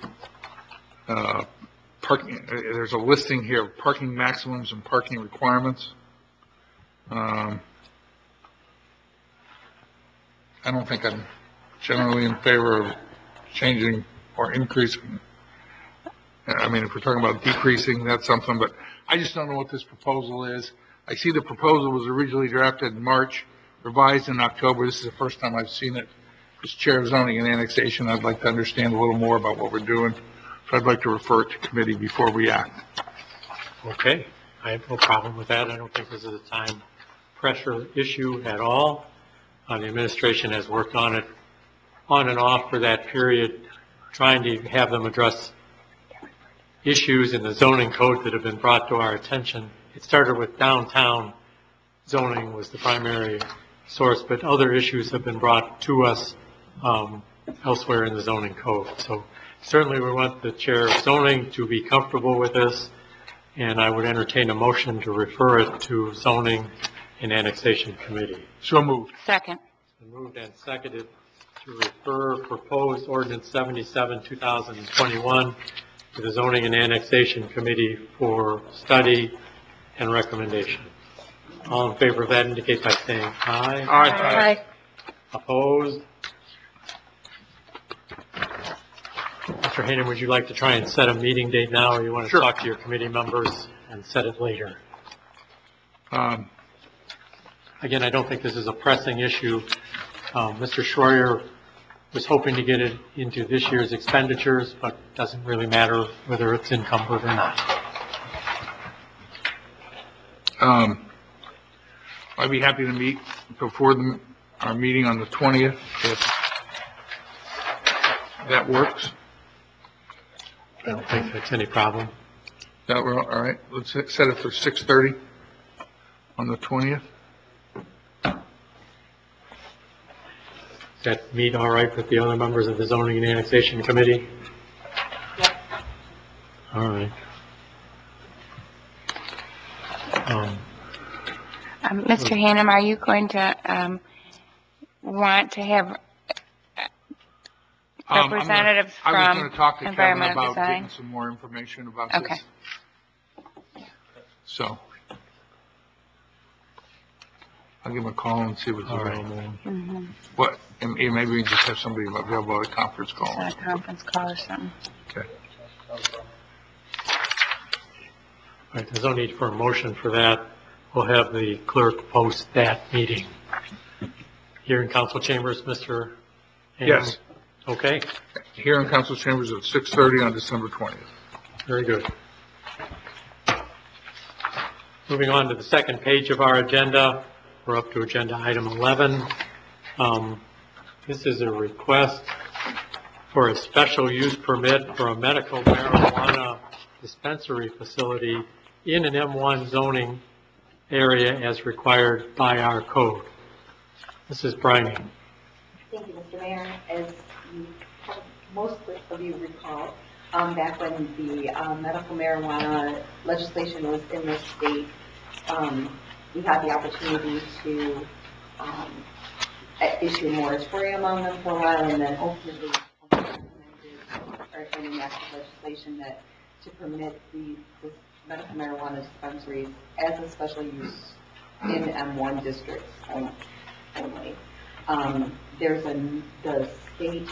parking. There's a listing here of parking maximums and parking requirements. I don't think I'm generally in favor of changing or increasing. I mean, if we're talking about decreasing, that's something, but I just don't know what this proposal is. I see the proposal was originally drafted in March, revised in October. This is the first time I've seen it. As Chair of Zoning and Annexation, I'd like to understand a little more about what we're doing. So I'd like to refer it to committee before we act. Okay, I have no problem with that. I don't think this is a time pressure issue at all. The administration has worked on it on and off for that period, trying to have them address issues in the zoning code that have been brought to our attention. It started with downtown zoning was the primary source, but other issues have been brought to us elsewhere in the zoning code. So certainly we want the chair of zoning to be comfortable with this, and I would entertain a motion to refer it to zoning and annexation committee. So moved. Second. Been moved and seconded to refer proposed ordinance 77, 2021 to the zoning and annexation committee for study and recommendation. All in favor of that indicate by saying aye. Aye. Opposed? Mr. Hayden, would you like to try and set a meeting date now, or you want to Sure. talk to your committee members and set it later? Again, I don't think this is a pressing issue. Mr. Schroyer was hoping to get it into this year's expenditures, but doesn't really matter whether it's encumbered or not. I'd be happy to meet before our meeting on the 20th, if that works. I don't think that's any problem. All right, let's set it for 6:30 on the 20th. Does that meet all right with the other members of the zoning and annexation committee? All right. Mr. Hannum, are you going to want to have representatives I was from going to talk to Kevin environmental about design? getting some more information about Okay. this. So I'll give him a call and see what's All right. available. Mm-hmm. What, and maybe we just have somebody available at a conference call. A conference call or something. Okay. All right, there's no need for a motion for that. We'll have the clerk post that meeting. Here in council chambers, Mr. Hayden? Yes. Okay, Here in council chambers at 6:30 on December 20th. very good. Moving on to the second page of our agenda, we're up to agenda item 11. This is a request for a special use permit for a medical marijuana dispensary facility in an M1 zoning area as required by our code. Mrs. Briney. Thank you, Mr. Mayor. As you, most of you recall, back when the medical marijuana legislation was in the state, we had the opportunity to issue a moratorium on them for a while, and then ultimately enacted legislation that to permit the medical marijuana dispensaries as a special use in M1 districts only. There's the state,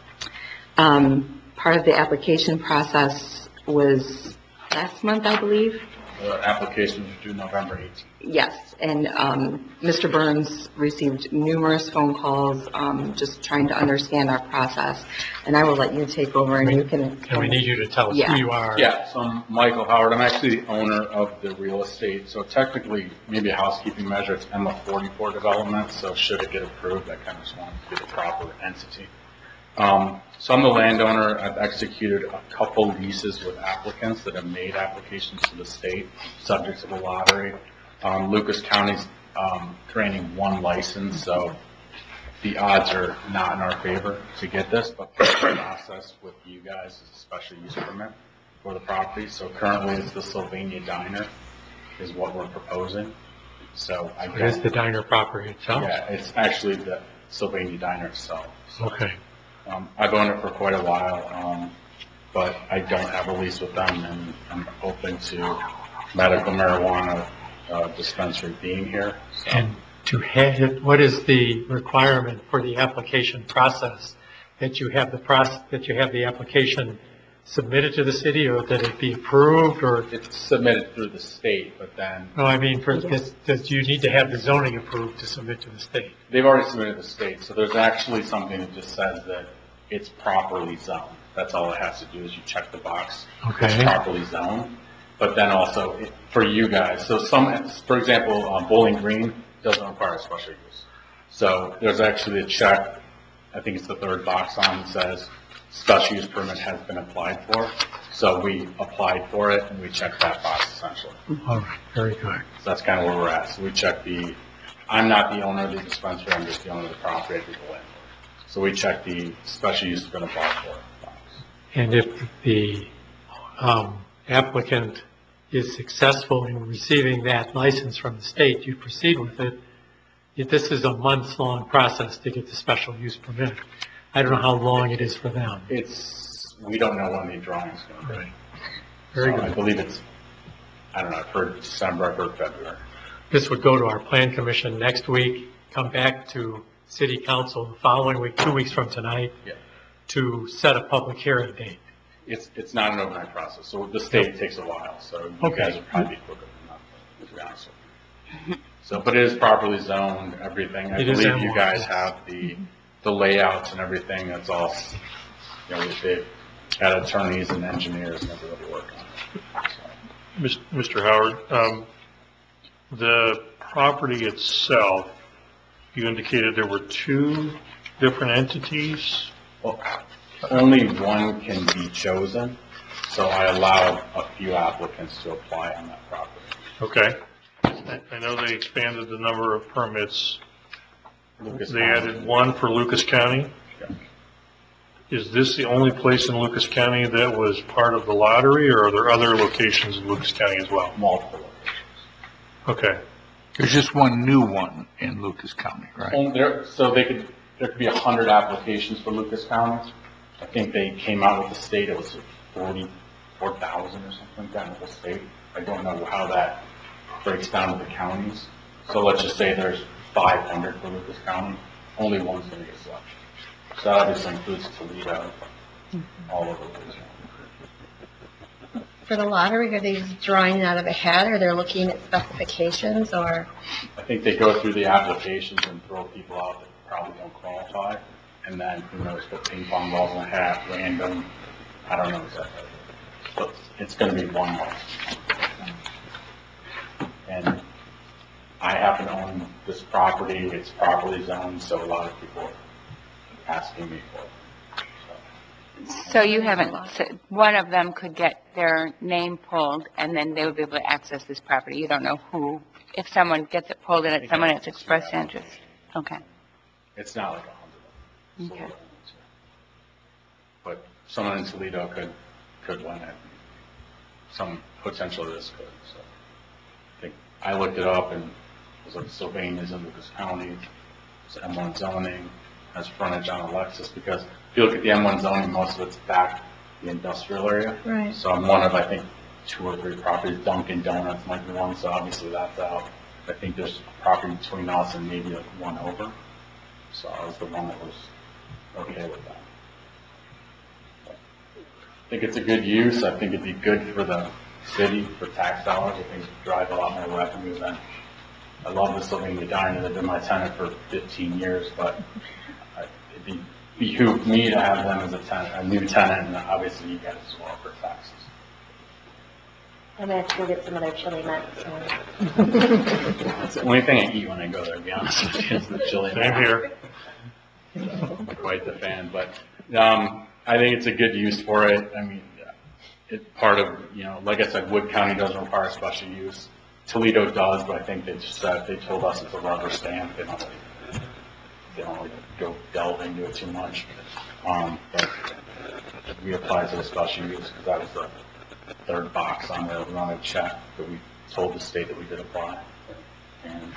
part of the application process was last month, I believe. The application was due November 18th. Yes, and Mr. Burns received numerous phone calls, just trying to understand our process. And I will let you take over, and you can. And we need you to tell us Yeah. who you are. Yeah, so I'm Michael Howard. I'm actually the owner of the real estate. So technically, maybe a housekeeping measure, it's MF44 development. So should it get approved, I kind of just want to be the proper entity. So I'm the landowner. I've executed a couple leases with applicants that have made applications to the state, subject to the lottery. Lucas County's granting one license, so the odds are not in our favor to get this, but the process with you guys is a special use permit for the property. So currently it's the Sylvania Diner is what we're proposing. So I It is the diner property itself? Yeah, it's actually the Sylvania Diner itself. So, Okay. I've owned it for quite a while, but I don't have a lease with them, and I'm open to medical marijuana dispensary being here. So. And to have, what is the requirement for the application process? That you have the application submitted to the city, or that it be approved, or? It's submitted through the state, but then. No, I mean, does you need to have the zoning approved to submit to the state? They've already submitted to the state, so there's actually something that just says that it's properly zoned. That's all it has to do is you check the box. Okay. It's properly zoned. But then also for you guys, so for example, Bowling Green doesn't require a special use. So there's actually a check, I think it's the third box on that says special use permit has been applied for. So we applied for it and we checked that box essentially. All right, very good. So that's kind of where we're at. So we checked I'm not the owner of the dispensary, I'm just the owner of the property, I do the landlord. So we checked the special use has been applied for box. And if the applicant is successful in receiving that license from the state, you proceed with it. This is a months-long process to get the special use permit. I don't know how long it is for them. We don't know when the drawing is going to be. Right. Very good. I believe I don't know, I've heard December, I've heard February. This would go to our plan commission next week, come back to city council the following week, 2 weeks from tonight, Yeah. to set a public hearing date. It's not an overnight process, so the state takes a while, so you guys will probably be quicker than that, to be honest with you. So, but it is properly zoned, everything. I believe you guys have the layouts and everything. That's all, they've had attorneys and engineers and everybody work on it. So. Mr. Howard, the property itself, you indicated there were two different entities. Well, only one can be chosen, so I allowed a few applicants to apply on that property. Okay. I know they expanded the number of permits. They added one for Lucas County. Yeah. Is this the only place in Lucas County that was part of the lottery, or are there other locations in Lucas County as well? Multiple locations. Okay. There's just one new one in Lucas County, right? And there could be 100 applications for Lucas County. I think they came out with the state, it was 44,000 or something like that with the state. I don't know how that breaks down to the counties. So let's just say there's 500 for Lucas County, only one's going to get selected. So that obviously includes Toledo, all over Lucas County. For the lottery, are they drawing it out of a hat, or they're looking at specifications, or? I think they go through the applications and throw people out that probably don't qualify, and then who knows, put ping pong balls in a hat, random, I don't know exactly. But it's going to be one month. And I happen to own this property, it's properly zoned, so a lot of people are asking me for it. So you haven't, one of them could get their name pulled, and then they would be able to access this property. You don't know who, if someone gets it pulled and it's someone that's expressed interest. Okay. It's not like 100 of them. Okay. But someone in Toledo could win it. Some potentially this could, so. I think I looked it up and it was like Sylvania's in Lucas County, it's M1 zoning, has frontage on Alexis, because if you look at the M1 zoning, most of it's back the industrial area. Right. So I'm one of, I think, 2 or 3 properties. Dunkin' Donuts might be one, so obviously that's out. I think there's a property between us and maybe like one over. So I was the one that was okay with that. I think it's a good use. I think it'd be good for the city, for tax dollars. I think it'd drive a lot more revenue than, I love the Sylvania Diner. They've been my tenant for 15 years, but it'd behoove me to have them as a new tenant, and obviously you guys as well for taxes. I'm gonna have to go get some of their chili nuts. That's the only thing I eat when I go there, to be honest with you, is the chili. Same here. I'm quite the fan, but I think it's a good use for it. I mean, it's part of, like I said, Wood County doesn't require special use. Toledo does, but I think they told us it's a rubber stamp. They don't like go delve into it too much. But we applied to the special use because that was the 3rd box on the running check that we told the state that we did apply. And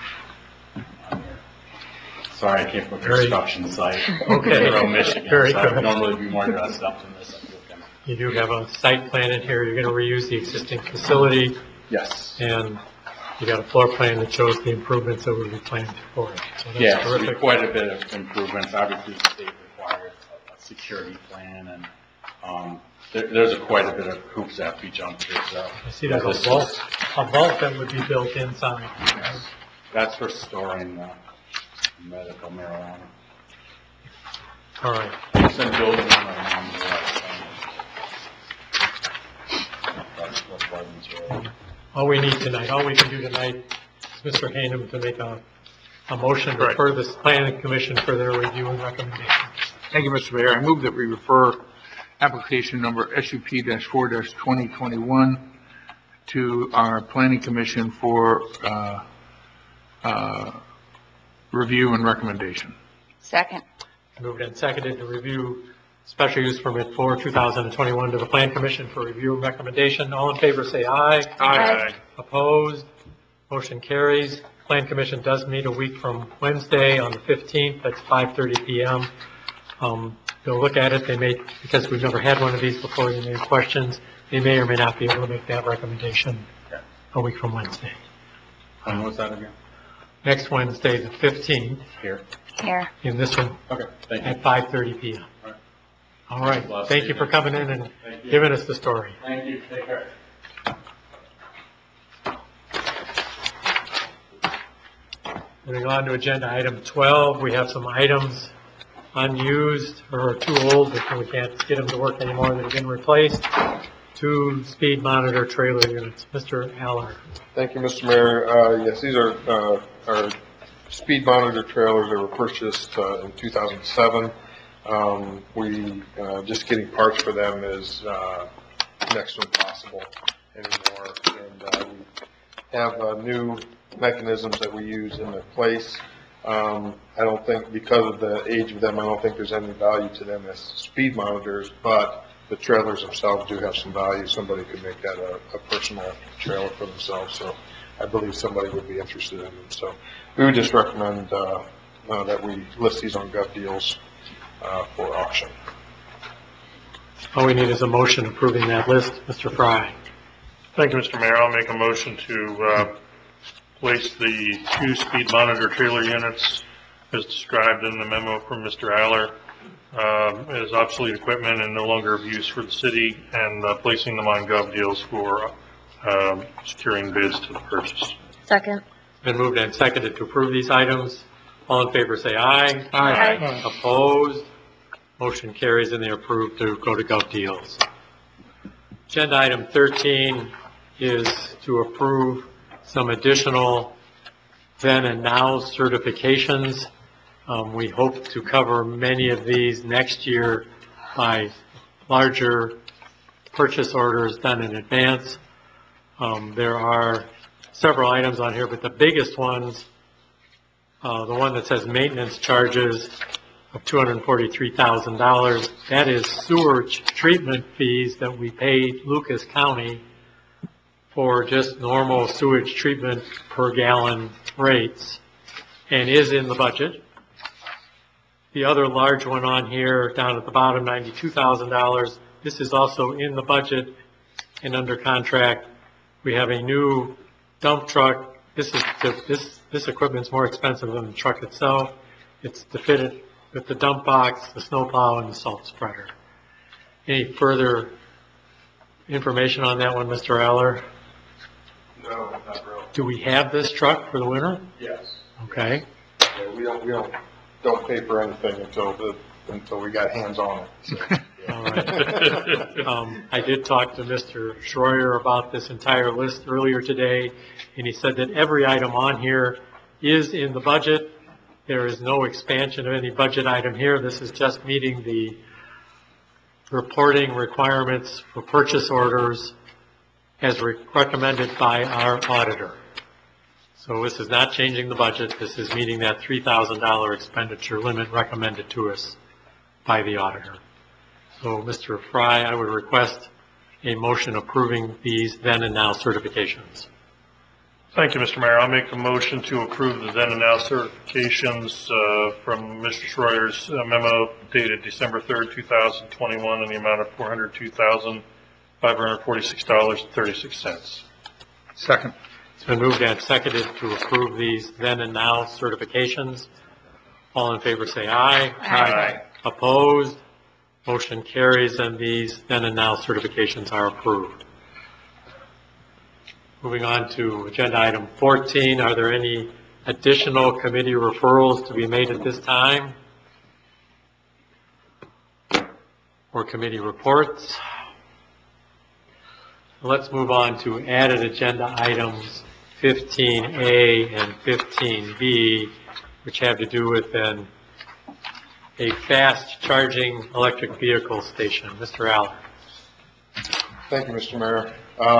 sorry, I came from a construction site. Okay. From Michigan, Very so I'd good. normally be more dressed up than this. You do have a site plan in here. You're going to reuse the existing facility, Yes. and you got a floor plan that shows the improvements that would be planned for it. So that's Yeah, terrific. quite a bit of improvements. Obviously, the state requires a security plan, and there's quite a bit of hoops that have to be jumped through. So I see there's a vault that would be built inside. that's for storing medical marijuana. All right. It's been building on the west. That's what Pleasant's really. All we need tonight, all we can do tonight is Mr. Hanem to make a motion to refer this planning commission for their review and recommendation. Thank you, Mr. Mayor. I move that we refer application number SUP-4-2021 to our planning commission for review and recommendation. Second. Moved and seconded to review special use permit for 2021 to the Plan Commission for review and recommendation. All in favor, say aye. Aye. Opposed? Motion carries. Plan Commission does meet a week from Wednesday on the 15th. That's 5:30 p.m. They'll look at it. They may, because we've never had one of these before, they may have questions. They may or may not be able to make that recommendation a week from Wednesday. When was that again? Next Wednesday, the 15th, Here. Here. in this room Okay, thank you. at 5:30 p.m. All right. Well, Thank you for coming in and Thank you. giving us the story. Thank you. Take care. Moving on to agenda item 12, we have some items unused or too old, but we can't get them to work anymore that have been replaced. 2 speed monitor trailer units. Mr. Aller. Thank you, Mr. Mayor. Yes, these are our speed monitor trailers that were purchased in 2007. We just getting parts for them is next to impossible anymore. And we have new mechanisms that we use in their place. I don't think, because of the age of them, I don't think there's any value to them as speed monitors, but the trailers themselves do have some value. Somebody could make that a personal trailer for themselves, so I believe somebody would be interested in them. So we would just recommend that we list these on Gov Deals for auction. All we need is a motion approving that list. Mr. Fry. Thank you, Mr. Mayor. I'll make a motion to place the 2 speed monitor trailer units as described in the memo from Mr. Aller as obsolete equipment and no longer of use for the city, and placing them on Gov Deals for securing bids to the purchase. Second. Been moved and seconded to approve these items. All in favor, say aye. Aye. Opposed? Motion carries and they're approved to go to Gov Deals. Agenda item 13 is to approve some additional then and now certifications. We hope to cover many of these next year by larger purchase orders done in advance. There are several items on here, but the biggest ones The one that says maintenance charges of $243,000, that is sewage treatment fees that we paid Lucas County for just normal sewage treatment per gallon rates, and is in the budget. The other large one on here, down at the bottom, $92,000, this is also in the budget and under contract. We have a new dump truck. This equipment's more expensive than the truck itself. It's to fit it with the dump box, the snowplow, and the salt spreader. Any further information on that one, Mr. Aller? No, not really. Do we have this truck for the winter? Yes. Okay. Yeah, we don't pay for anything until we got hands on it. So, yeah. All right. I did talk to Mr. Schroyer about this entire list earlier today, and he said that every item on here is in the budget. There is no expansion of any budget item here. This is just meeting the reporting requirements for purchase orders as recommended by our auditor. So this is not changing the budget. This is meeting that $3,000 expenditure limit recommended to us by the auditor. So, Mr. Fry, I would request a motion approving these then and now certifications. Thank you, Mr. Mayor. I'll make a motion to approve the then and now certifications from Mr. Schroyer's memo dated December 3rd, 2021 in the amount of $402,546.36. Second. It's been moved and seconded to approve these then and now certifications. All in favor say aye. Aye. Opposed? Motion carries, and these then and now certifications are approved. Moving on to agenda item 14, are there any additional committee referrals to be made at this time? Or committee reports? Let's move on to added agenda items 15A and 15B, which have to do with a fast charging electric vehicle station. Mr. Aller. Thank you, Mr. Mayor.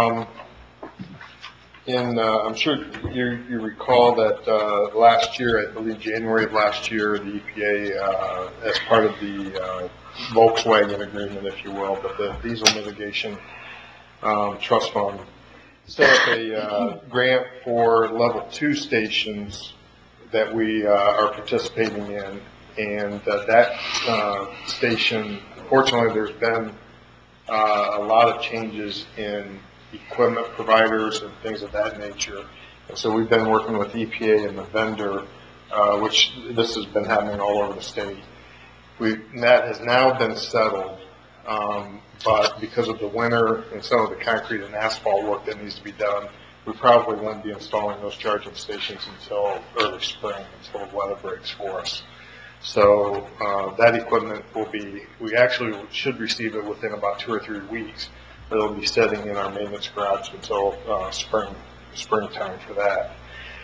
I'm sure you recall that last year, I believe January of last year, the EPA, as part of the Volkswagen agreement, if you will, but the Diesel Mitigation Trust Fund, set up a grant for level 2 stations that we are participating in. And that station, unfortunately, there's been a lot of changes in equipment providers and things of that nature. And so we've been working with EPA and the vendor, which this has been happening all over the state. That has now been settled, but because of the winter and some of the concrete and asphalt work that needs to be done, we probably won't be installing those charging stations until early spring, until the weather breaks for us. So that equipment we actually should receive it within about 2 or 3 weeks. But it'll be sitting in our maintenance garage until springtime for that.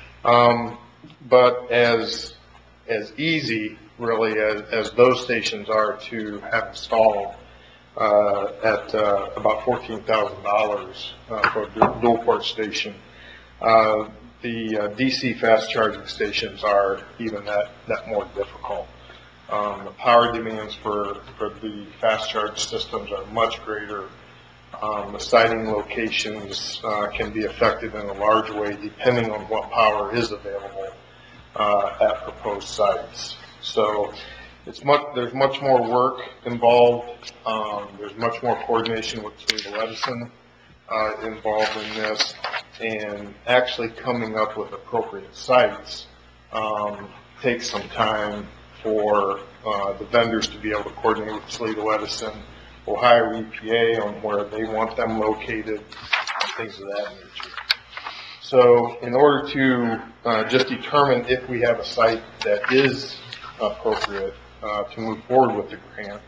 But as easy, really, as those stations are to have installed at about $14,000 for a dual port station, the DC fast charging stations are even that more difficult. The power demands for the fast charge systems are much greater. The siting locations can be affected in a large way depending on what power is available at proposed sites. So there's much more work involved. There's much more coordination with Toledo Edison involved in this, and actually coming up with appropriate sites takes some time for the vendors to be able to coordinate with Toledo Edison, Ohio EPA on where they want them located, things of that nature. So in order to just determine if we have a site that is appropriate to move forward with the grant,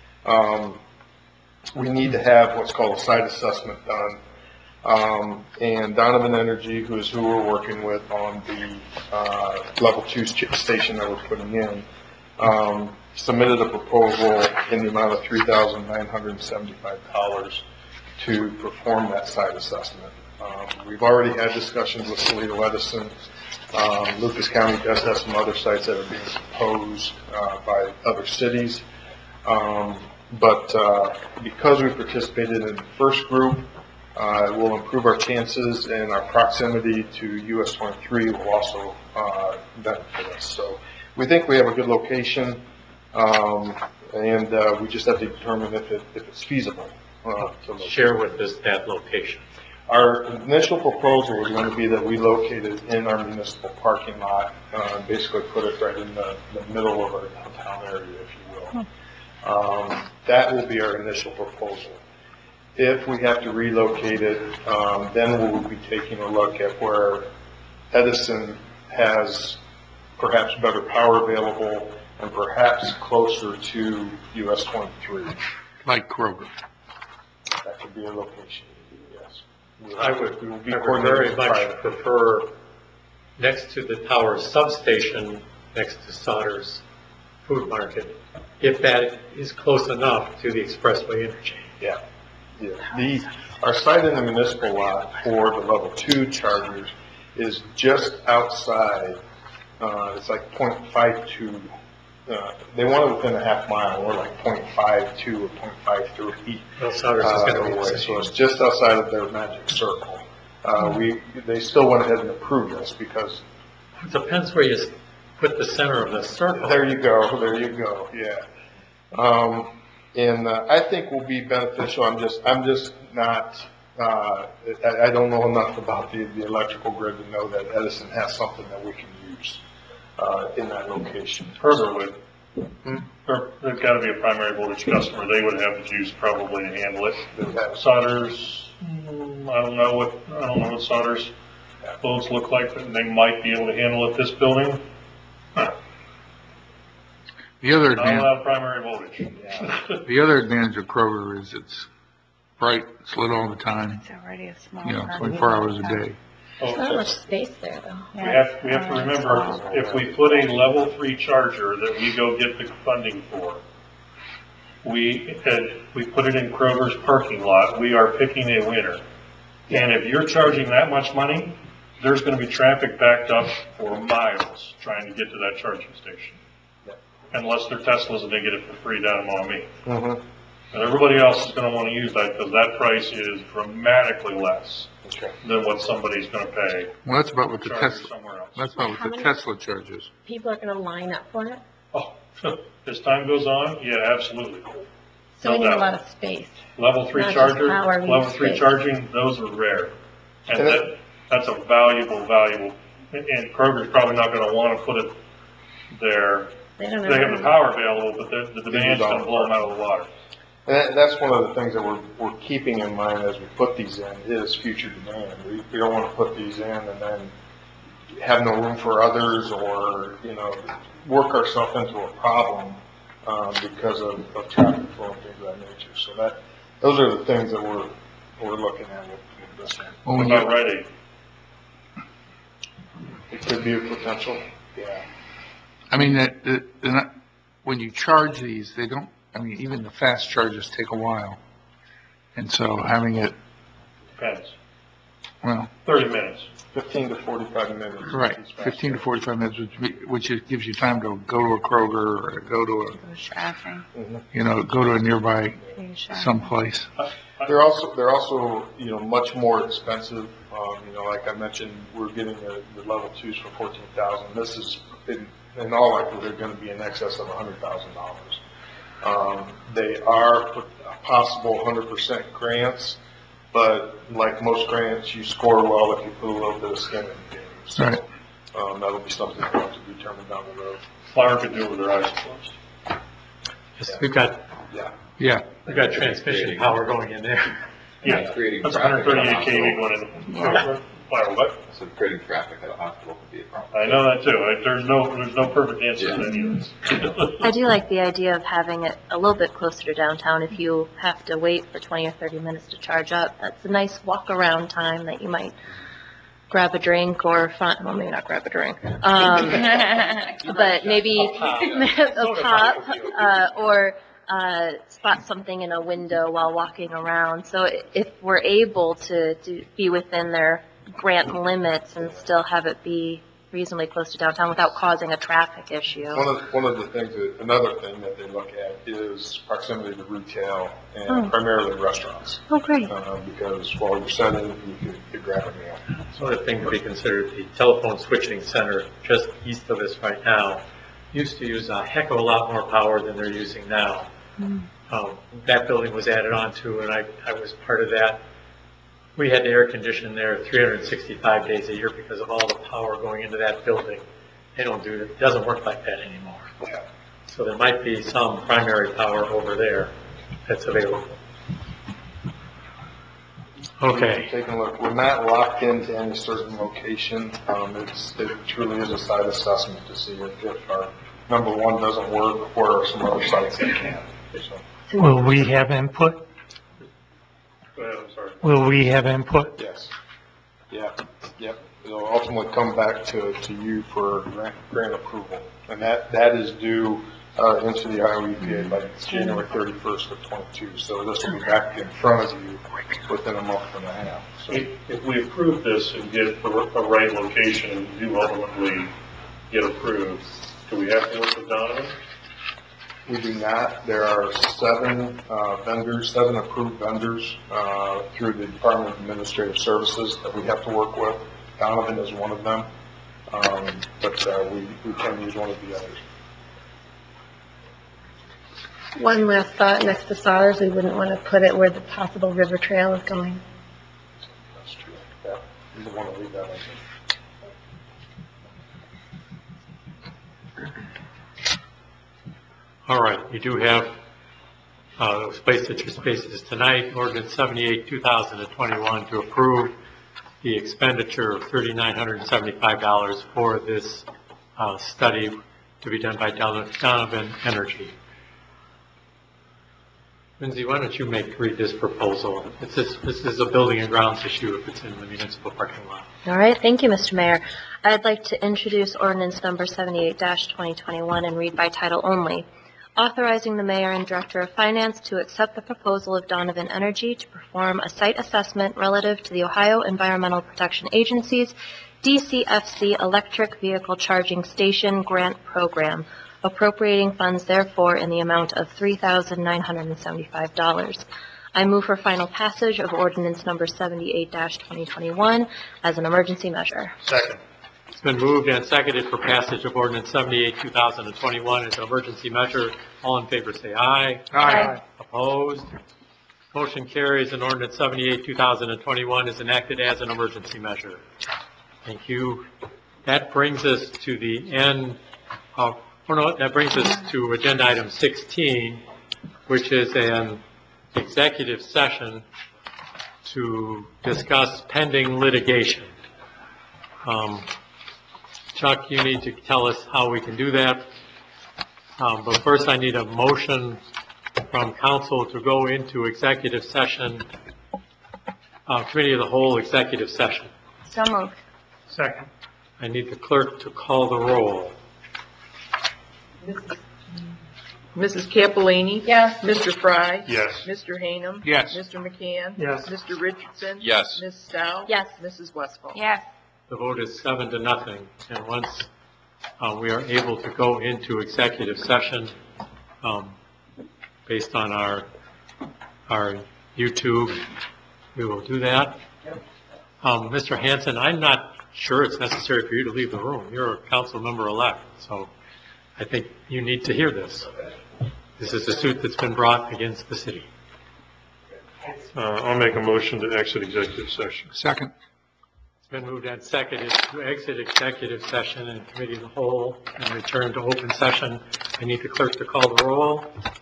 we need to have what's called a site assessment done. And Donovan Energy, who we're working with on the level 2 station that we're putting in, submitted a proposal in the amount of $3,975 to perform that site assessment. We've already had discussions with Toledo Edison. Lucas County does have some other sites that are being proposed by other cities. But because we participated in the first group, it will improve our chances, and our proximity to US 23 will also benefit us. So we think we have a good location, and we just have to determine if it's feasible. Share with us that location. Our initial proposal was going to be that we locate it in our municipal parking lot, basically put it right in the middle of our downtown area, if you will. That will be our initial proposal. If we have to relocate it, then we'll be taking a look at where Edison has perhaps better power available and perhaps closer to US 23. Like Kroger. That could be a location, yes. I would very much prefer next to the tower substation, next to Sauter's Food Market, if that is close enough to the expressway interchange. Yeah. Our site in the municipal lot for the level 2 chargers is just outside, it's like 0.52. They want it within a half mile, or like 0.52 or 0.53. Well, Sauter's is going to be away, so it's just outside of their magic circle. They still went ahead and approved this because it depends where you put the center of the circle. There you go, yeah. And I think will be beneficial. I'm just not, I don't know enough about the electrical grid to know that Edison has something that we can use in that location. Kroger would. They've got to be a primary voltage customer. They would have the juice probably to handle it. Sauter's, I don't know what Sauter's loads look like, but they might be able to handle it. This building, The other not a advantage, lot of primary voltage. the other advantage of Kroger is it's bright, it's lit all the time, It's already a small. 24 hours a day. There's not much space there, though. We have to remember, if we put a level 3 charger that we go get the funding for, we put it in Kroger's parking lot, we are picking a winner. And if you're charging that much money, there's going to be traffic backed up for miles trying to get to that charging station. Unless they're Teslas and they get it for free down in Maumee. And everybody else is going to want to use that because that price is dramatically less than what somebody's going to pay. Well, that's about what the charging Tesla, somewhere else. that's about what the Tesla charges. People are going to line up for it? Oh, as time goes on, yeah, absolutely. So we need a lot of space. Level 3 Not just charger, power, we need level 3 space. charging, those are rare. And that's a valuable, and Kroger's probably not going to want to put it there. They They have the power available, but the demand's going to blow them out of the water. And that's one of the things that we're keeping in mind as we put these in is future demand. We don't want to put these in and then have no room for others, or work ourselves into a problem because of traffic flow and things of that nature. So those are the things that we're looking at with this one. What about Rite Aid? It could be a potential. Yeah. I mean, when you charge these, they don't, I mean, even the fast charges take a while. And so having it, Depends. well, 30 minutes. 15 to 45 minutes. right, 15 to 45 minutes, which gives you time to go to a Kroger or go to Shopping. go to a nearby someplace. They're also much more expensive. Like I mentioned, we're getting the level 2s for $14,000. This is in all likelihood they're going to be in excess of $100,000. They are possible 100% grants, but like most grants, you score well if you put a little bit of skin in the game. So Right. that'll be something we'll have to determine down the road. Flower could do it with their eyes closed. Yes, we've got transmission power going in there. Yeah, Creating that's traffic at a 138 kV hospital. going in. What? So creating traffic at a hospital could be a problem. I know that too. There's no perfect answer to any of this. I do like the idea of having it a little bit closer to downtown. If you have to wait for 20 or 30 minutes to charge up, that's a nice walk around time that you might grab a drink or find, well, maybe not grab a drink, but maybe a pop, or spot something in a window while walking around. So if we're able to be within their grant limits and still have it be reasonably close to downtown without causing a traffic issue. One of the things, another thing that they look at is proximity to retail and primarily restaurants. Oh, great. Because while you're setting, you could grab a meal. Another thing to be considered, the telephone switching center just east of us right now used to use a heck of a lot more power than they're using now. That building was added on to, and I was part of that. We had to air condition there 365 days a year because of all the power going into that building. It doesn't work like that anymore. So there might be some primary power over there that's available. Okay. Taking a look, we're not locked into any certain location. It truly is a site assessment to see if our number one doesn't work or some other sites that can. So. Will we have input? Go ahead, I'm sorry. Will we have input? Yes. Yep. It'll ultimately come back to you for grant approval. And that is due into the Iowa EPA by January 31st of 22. So this will be back in front of you within a month and a half. So. If we approve this and get the right location and do ultimately get approved, do we have to work with Donovan? We do not. There are 7 approved vendors through the Department of Administrative Services that we have to work with. Donovan is one of them, but we can use one of the others. One last thought, next to Sodders, we wouldn't want to put it where the possible river trail is going. That's true. Yeah, you don't want to leave that open. All right, you do have placed at your spaces tonight, ordinance 78, 2021, to approve the expenditure of $3,975 for this study to be done by Donovan Energy. Lindsay, why don't you read this proposal? This is a building and grounds issue if it's in the municipal parking lot. All right, thank you, Mr. Mayor. I'd like to introduce ordinance number 78-2021 and read by title only. Authorizing the mayor and director of finance to accept the proposal of Donovan Energy to perform a site assessment relative to the Ohio Environmental Protection Agency's DCFC electric vehicle charging station grant program, appropriating funds therefore in the amount of $3,975. I move for final passage of ordinance number 78-2021 as an emergency measure. Second. It's been moved and seconded for passage of ordinance 78, 2021 as an emergency measure. All in favor say aye. Aye. Opposed? Motion carries, and ordinance 78, 2021 is enacted as an emergency measure. Thank you. That brings us to the end of, that brings us to agenda item 16, which is an executive session to discuss pending litigation. Chuck, you need to tell us how we can do that. But first I need a motion from council to go into executive session, committee of the whole executive session. So moved. Second. I need the clerk to call the roll. Mrs. Cappellini? Yes. Mr. Fry? Yes. Mr. Hanem? Yes. Mr. McCann? Yes. Mr. Richardson? Yes. Ms. Stowe? Yes. Mrs. Westfall? Yes. The vote is 7-0. And once we are able to go into executive session, based on our YouTube, we will do that. Mr. Hanson, I'm not sure it's necessary for you to leave the room. You're a council member elect, so I think you need to hear this. This is a suit that's been brought against the city. I'll make a motion to exit executive session. Second. It's been moved and seconded to exit executive session and committee of the whole and return to open session. I need the clerk to call the roll.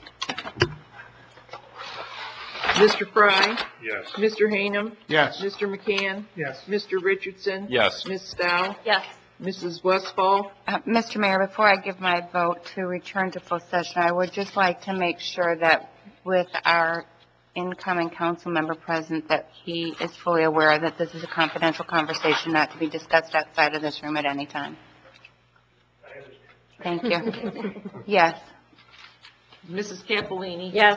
Mr. Fry? Yes. Mr. Hanem? Yes. Mr. McCann? Yes. Mr. Richardson? Yes. Ms. Stowe? Yes. Mrs. Westfall? Mr. Mayor, before I give my vote to return to full session, I would just like to make sure that with our incoming council member present, that he is fully aware that this is a confidential conversation not to be discussed outside of this room at any time. Thank you. Yes. Mrs. Cappellini? Yes.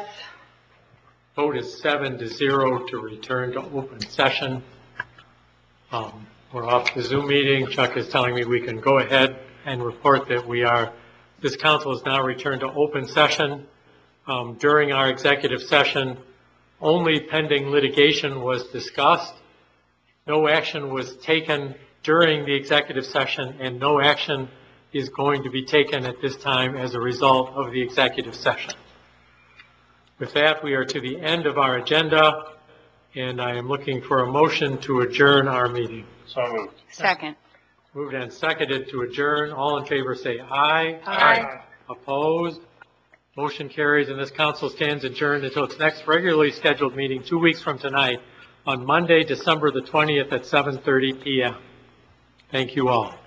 Vote is 7-0 to return to open session. We're off the Zoom meeting. Chuck is telling me we can go ahead and report that this council is now returned to open session. During our executive session, only pending litigation was discussed. No action was taken during the executive session, and no action is going to be taken at this time as a result of the executive session. With that, we are to the end of our agenda, and I am looking for a motion to adjourn our meeting. So moved. Second. Moved and seconded to adjourn. All in favor say aye. Aye. Opposed? Motion carries, and this council stands adjourned until its next regularly scheduled meeting 2 weeks from tonight on Monday, December the 20th at 7:30 p.m. Thank you all.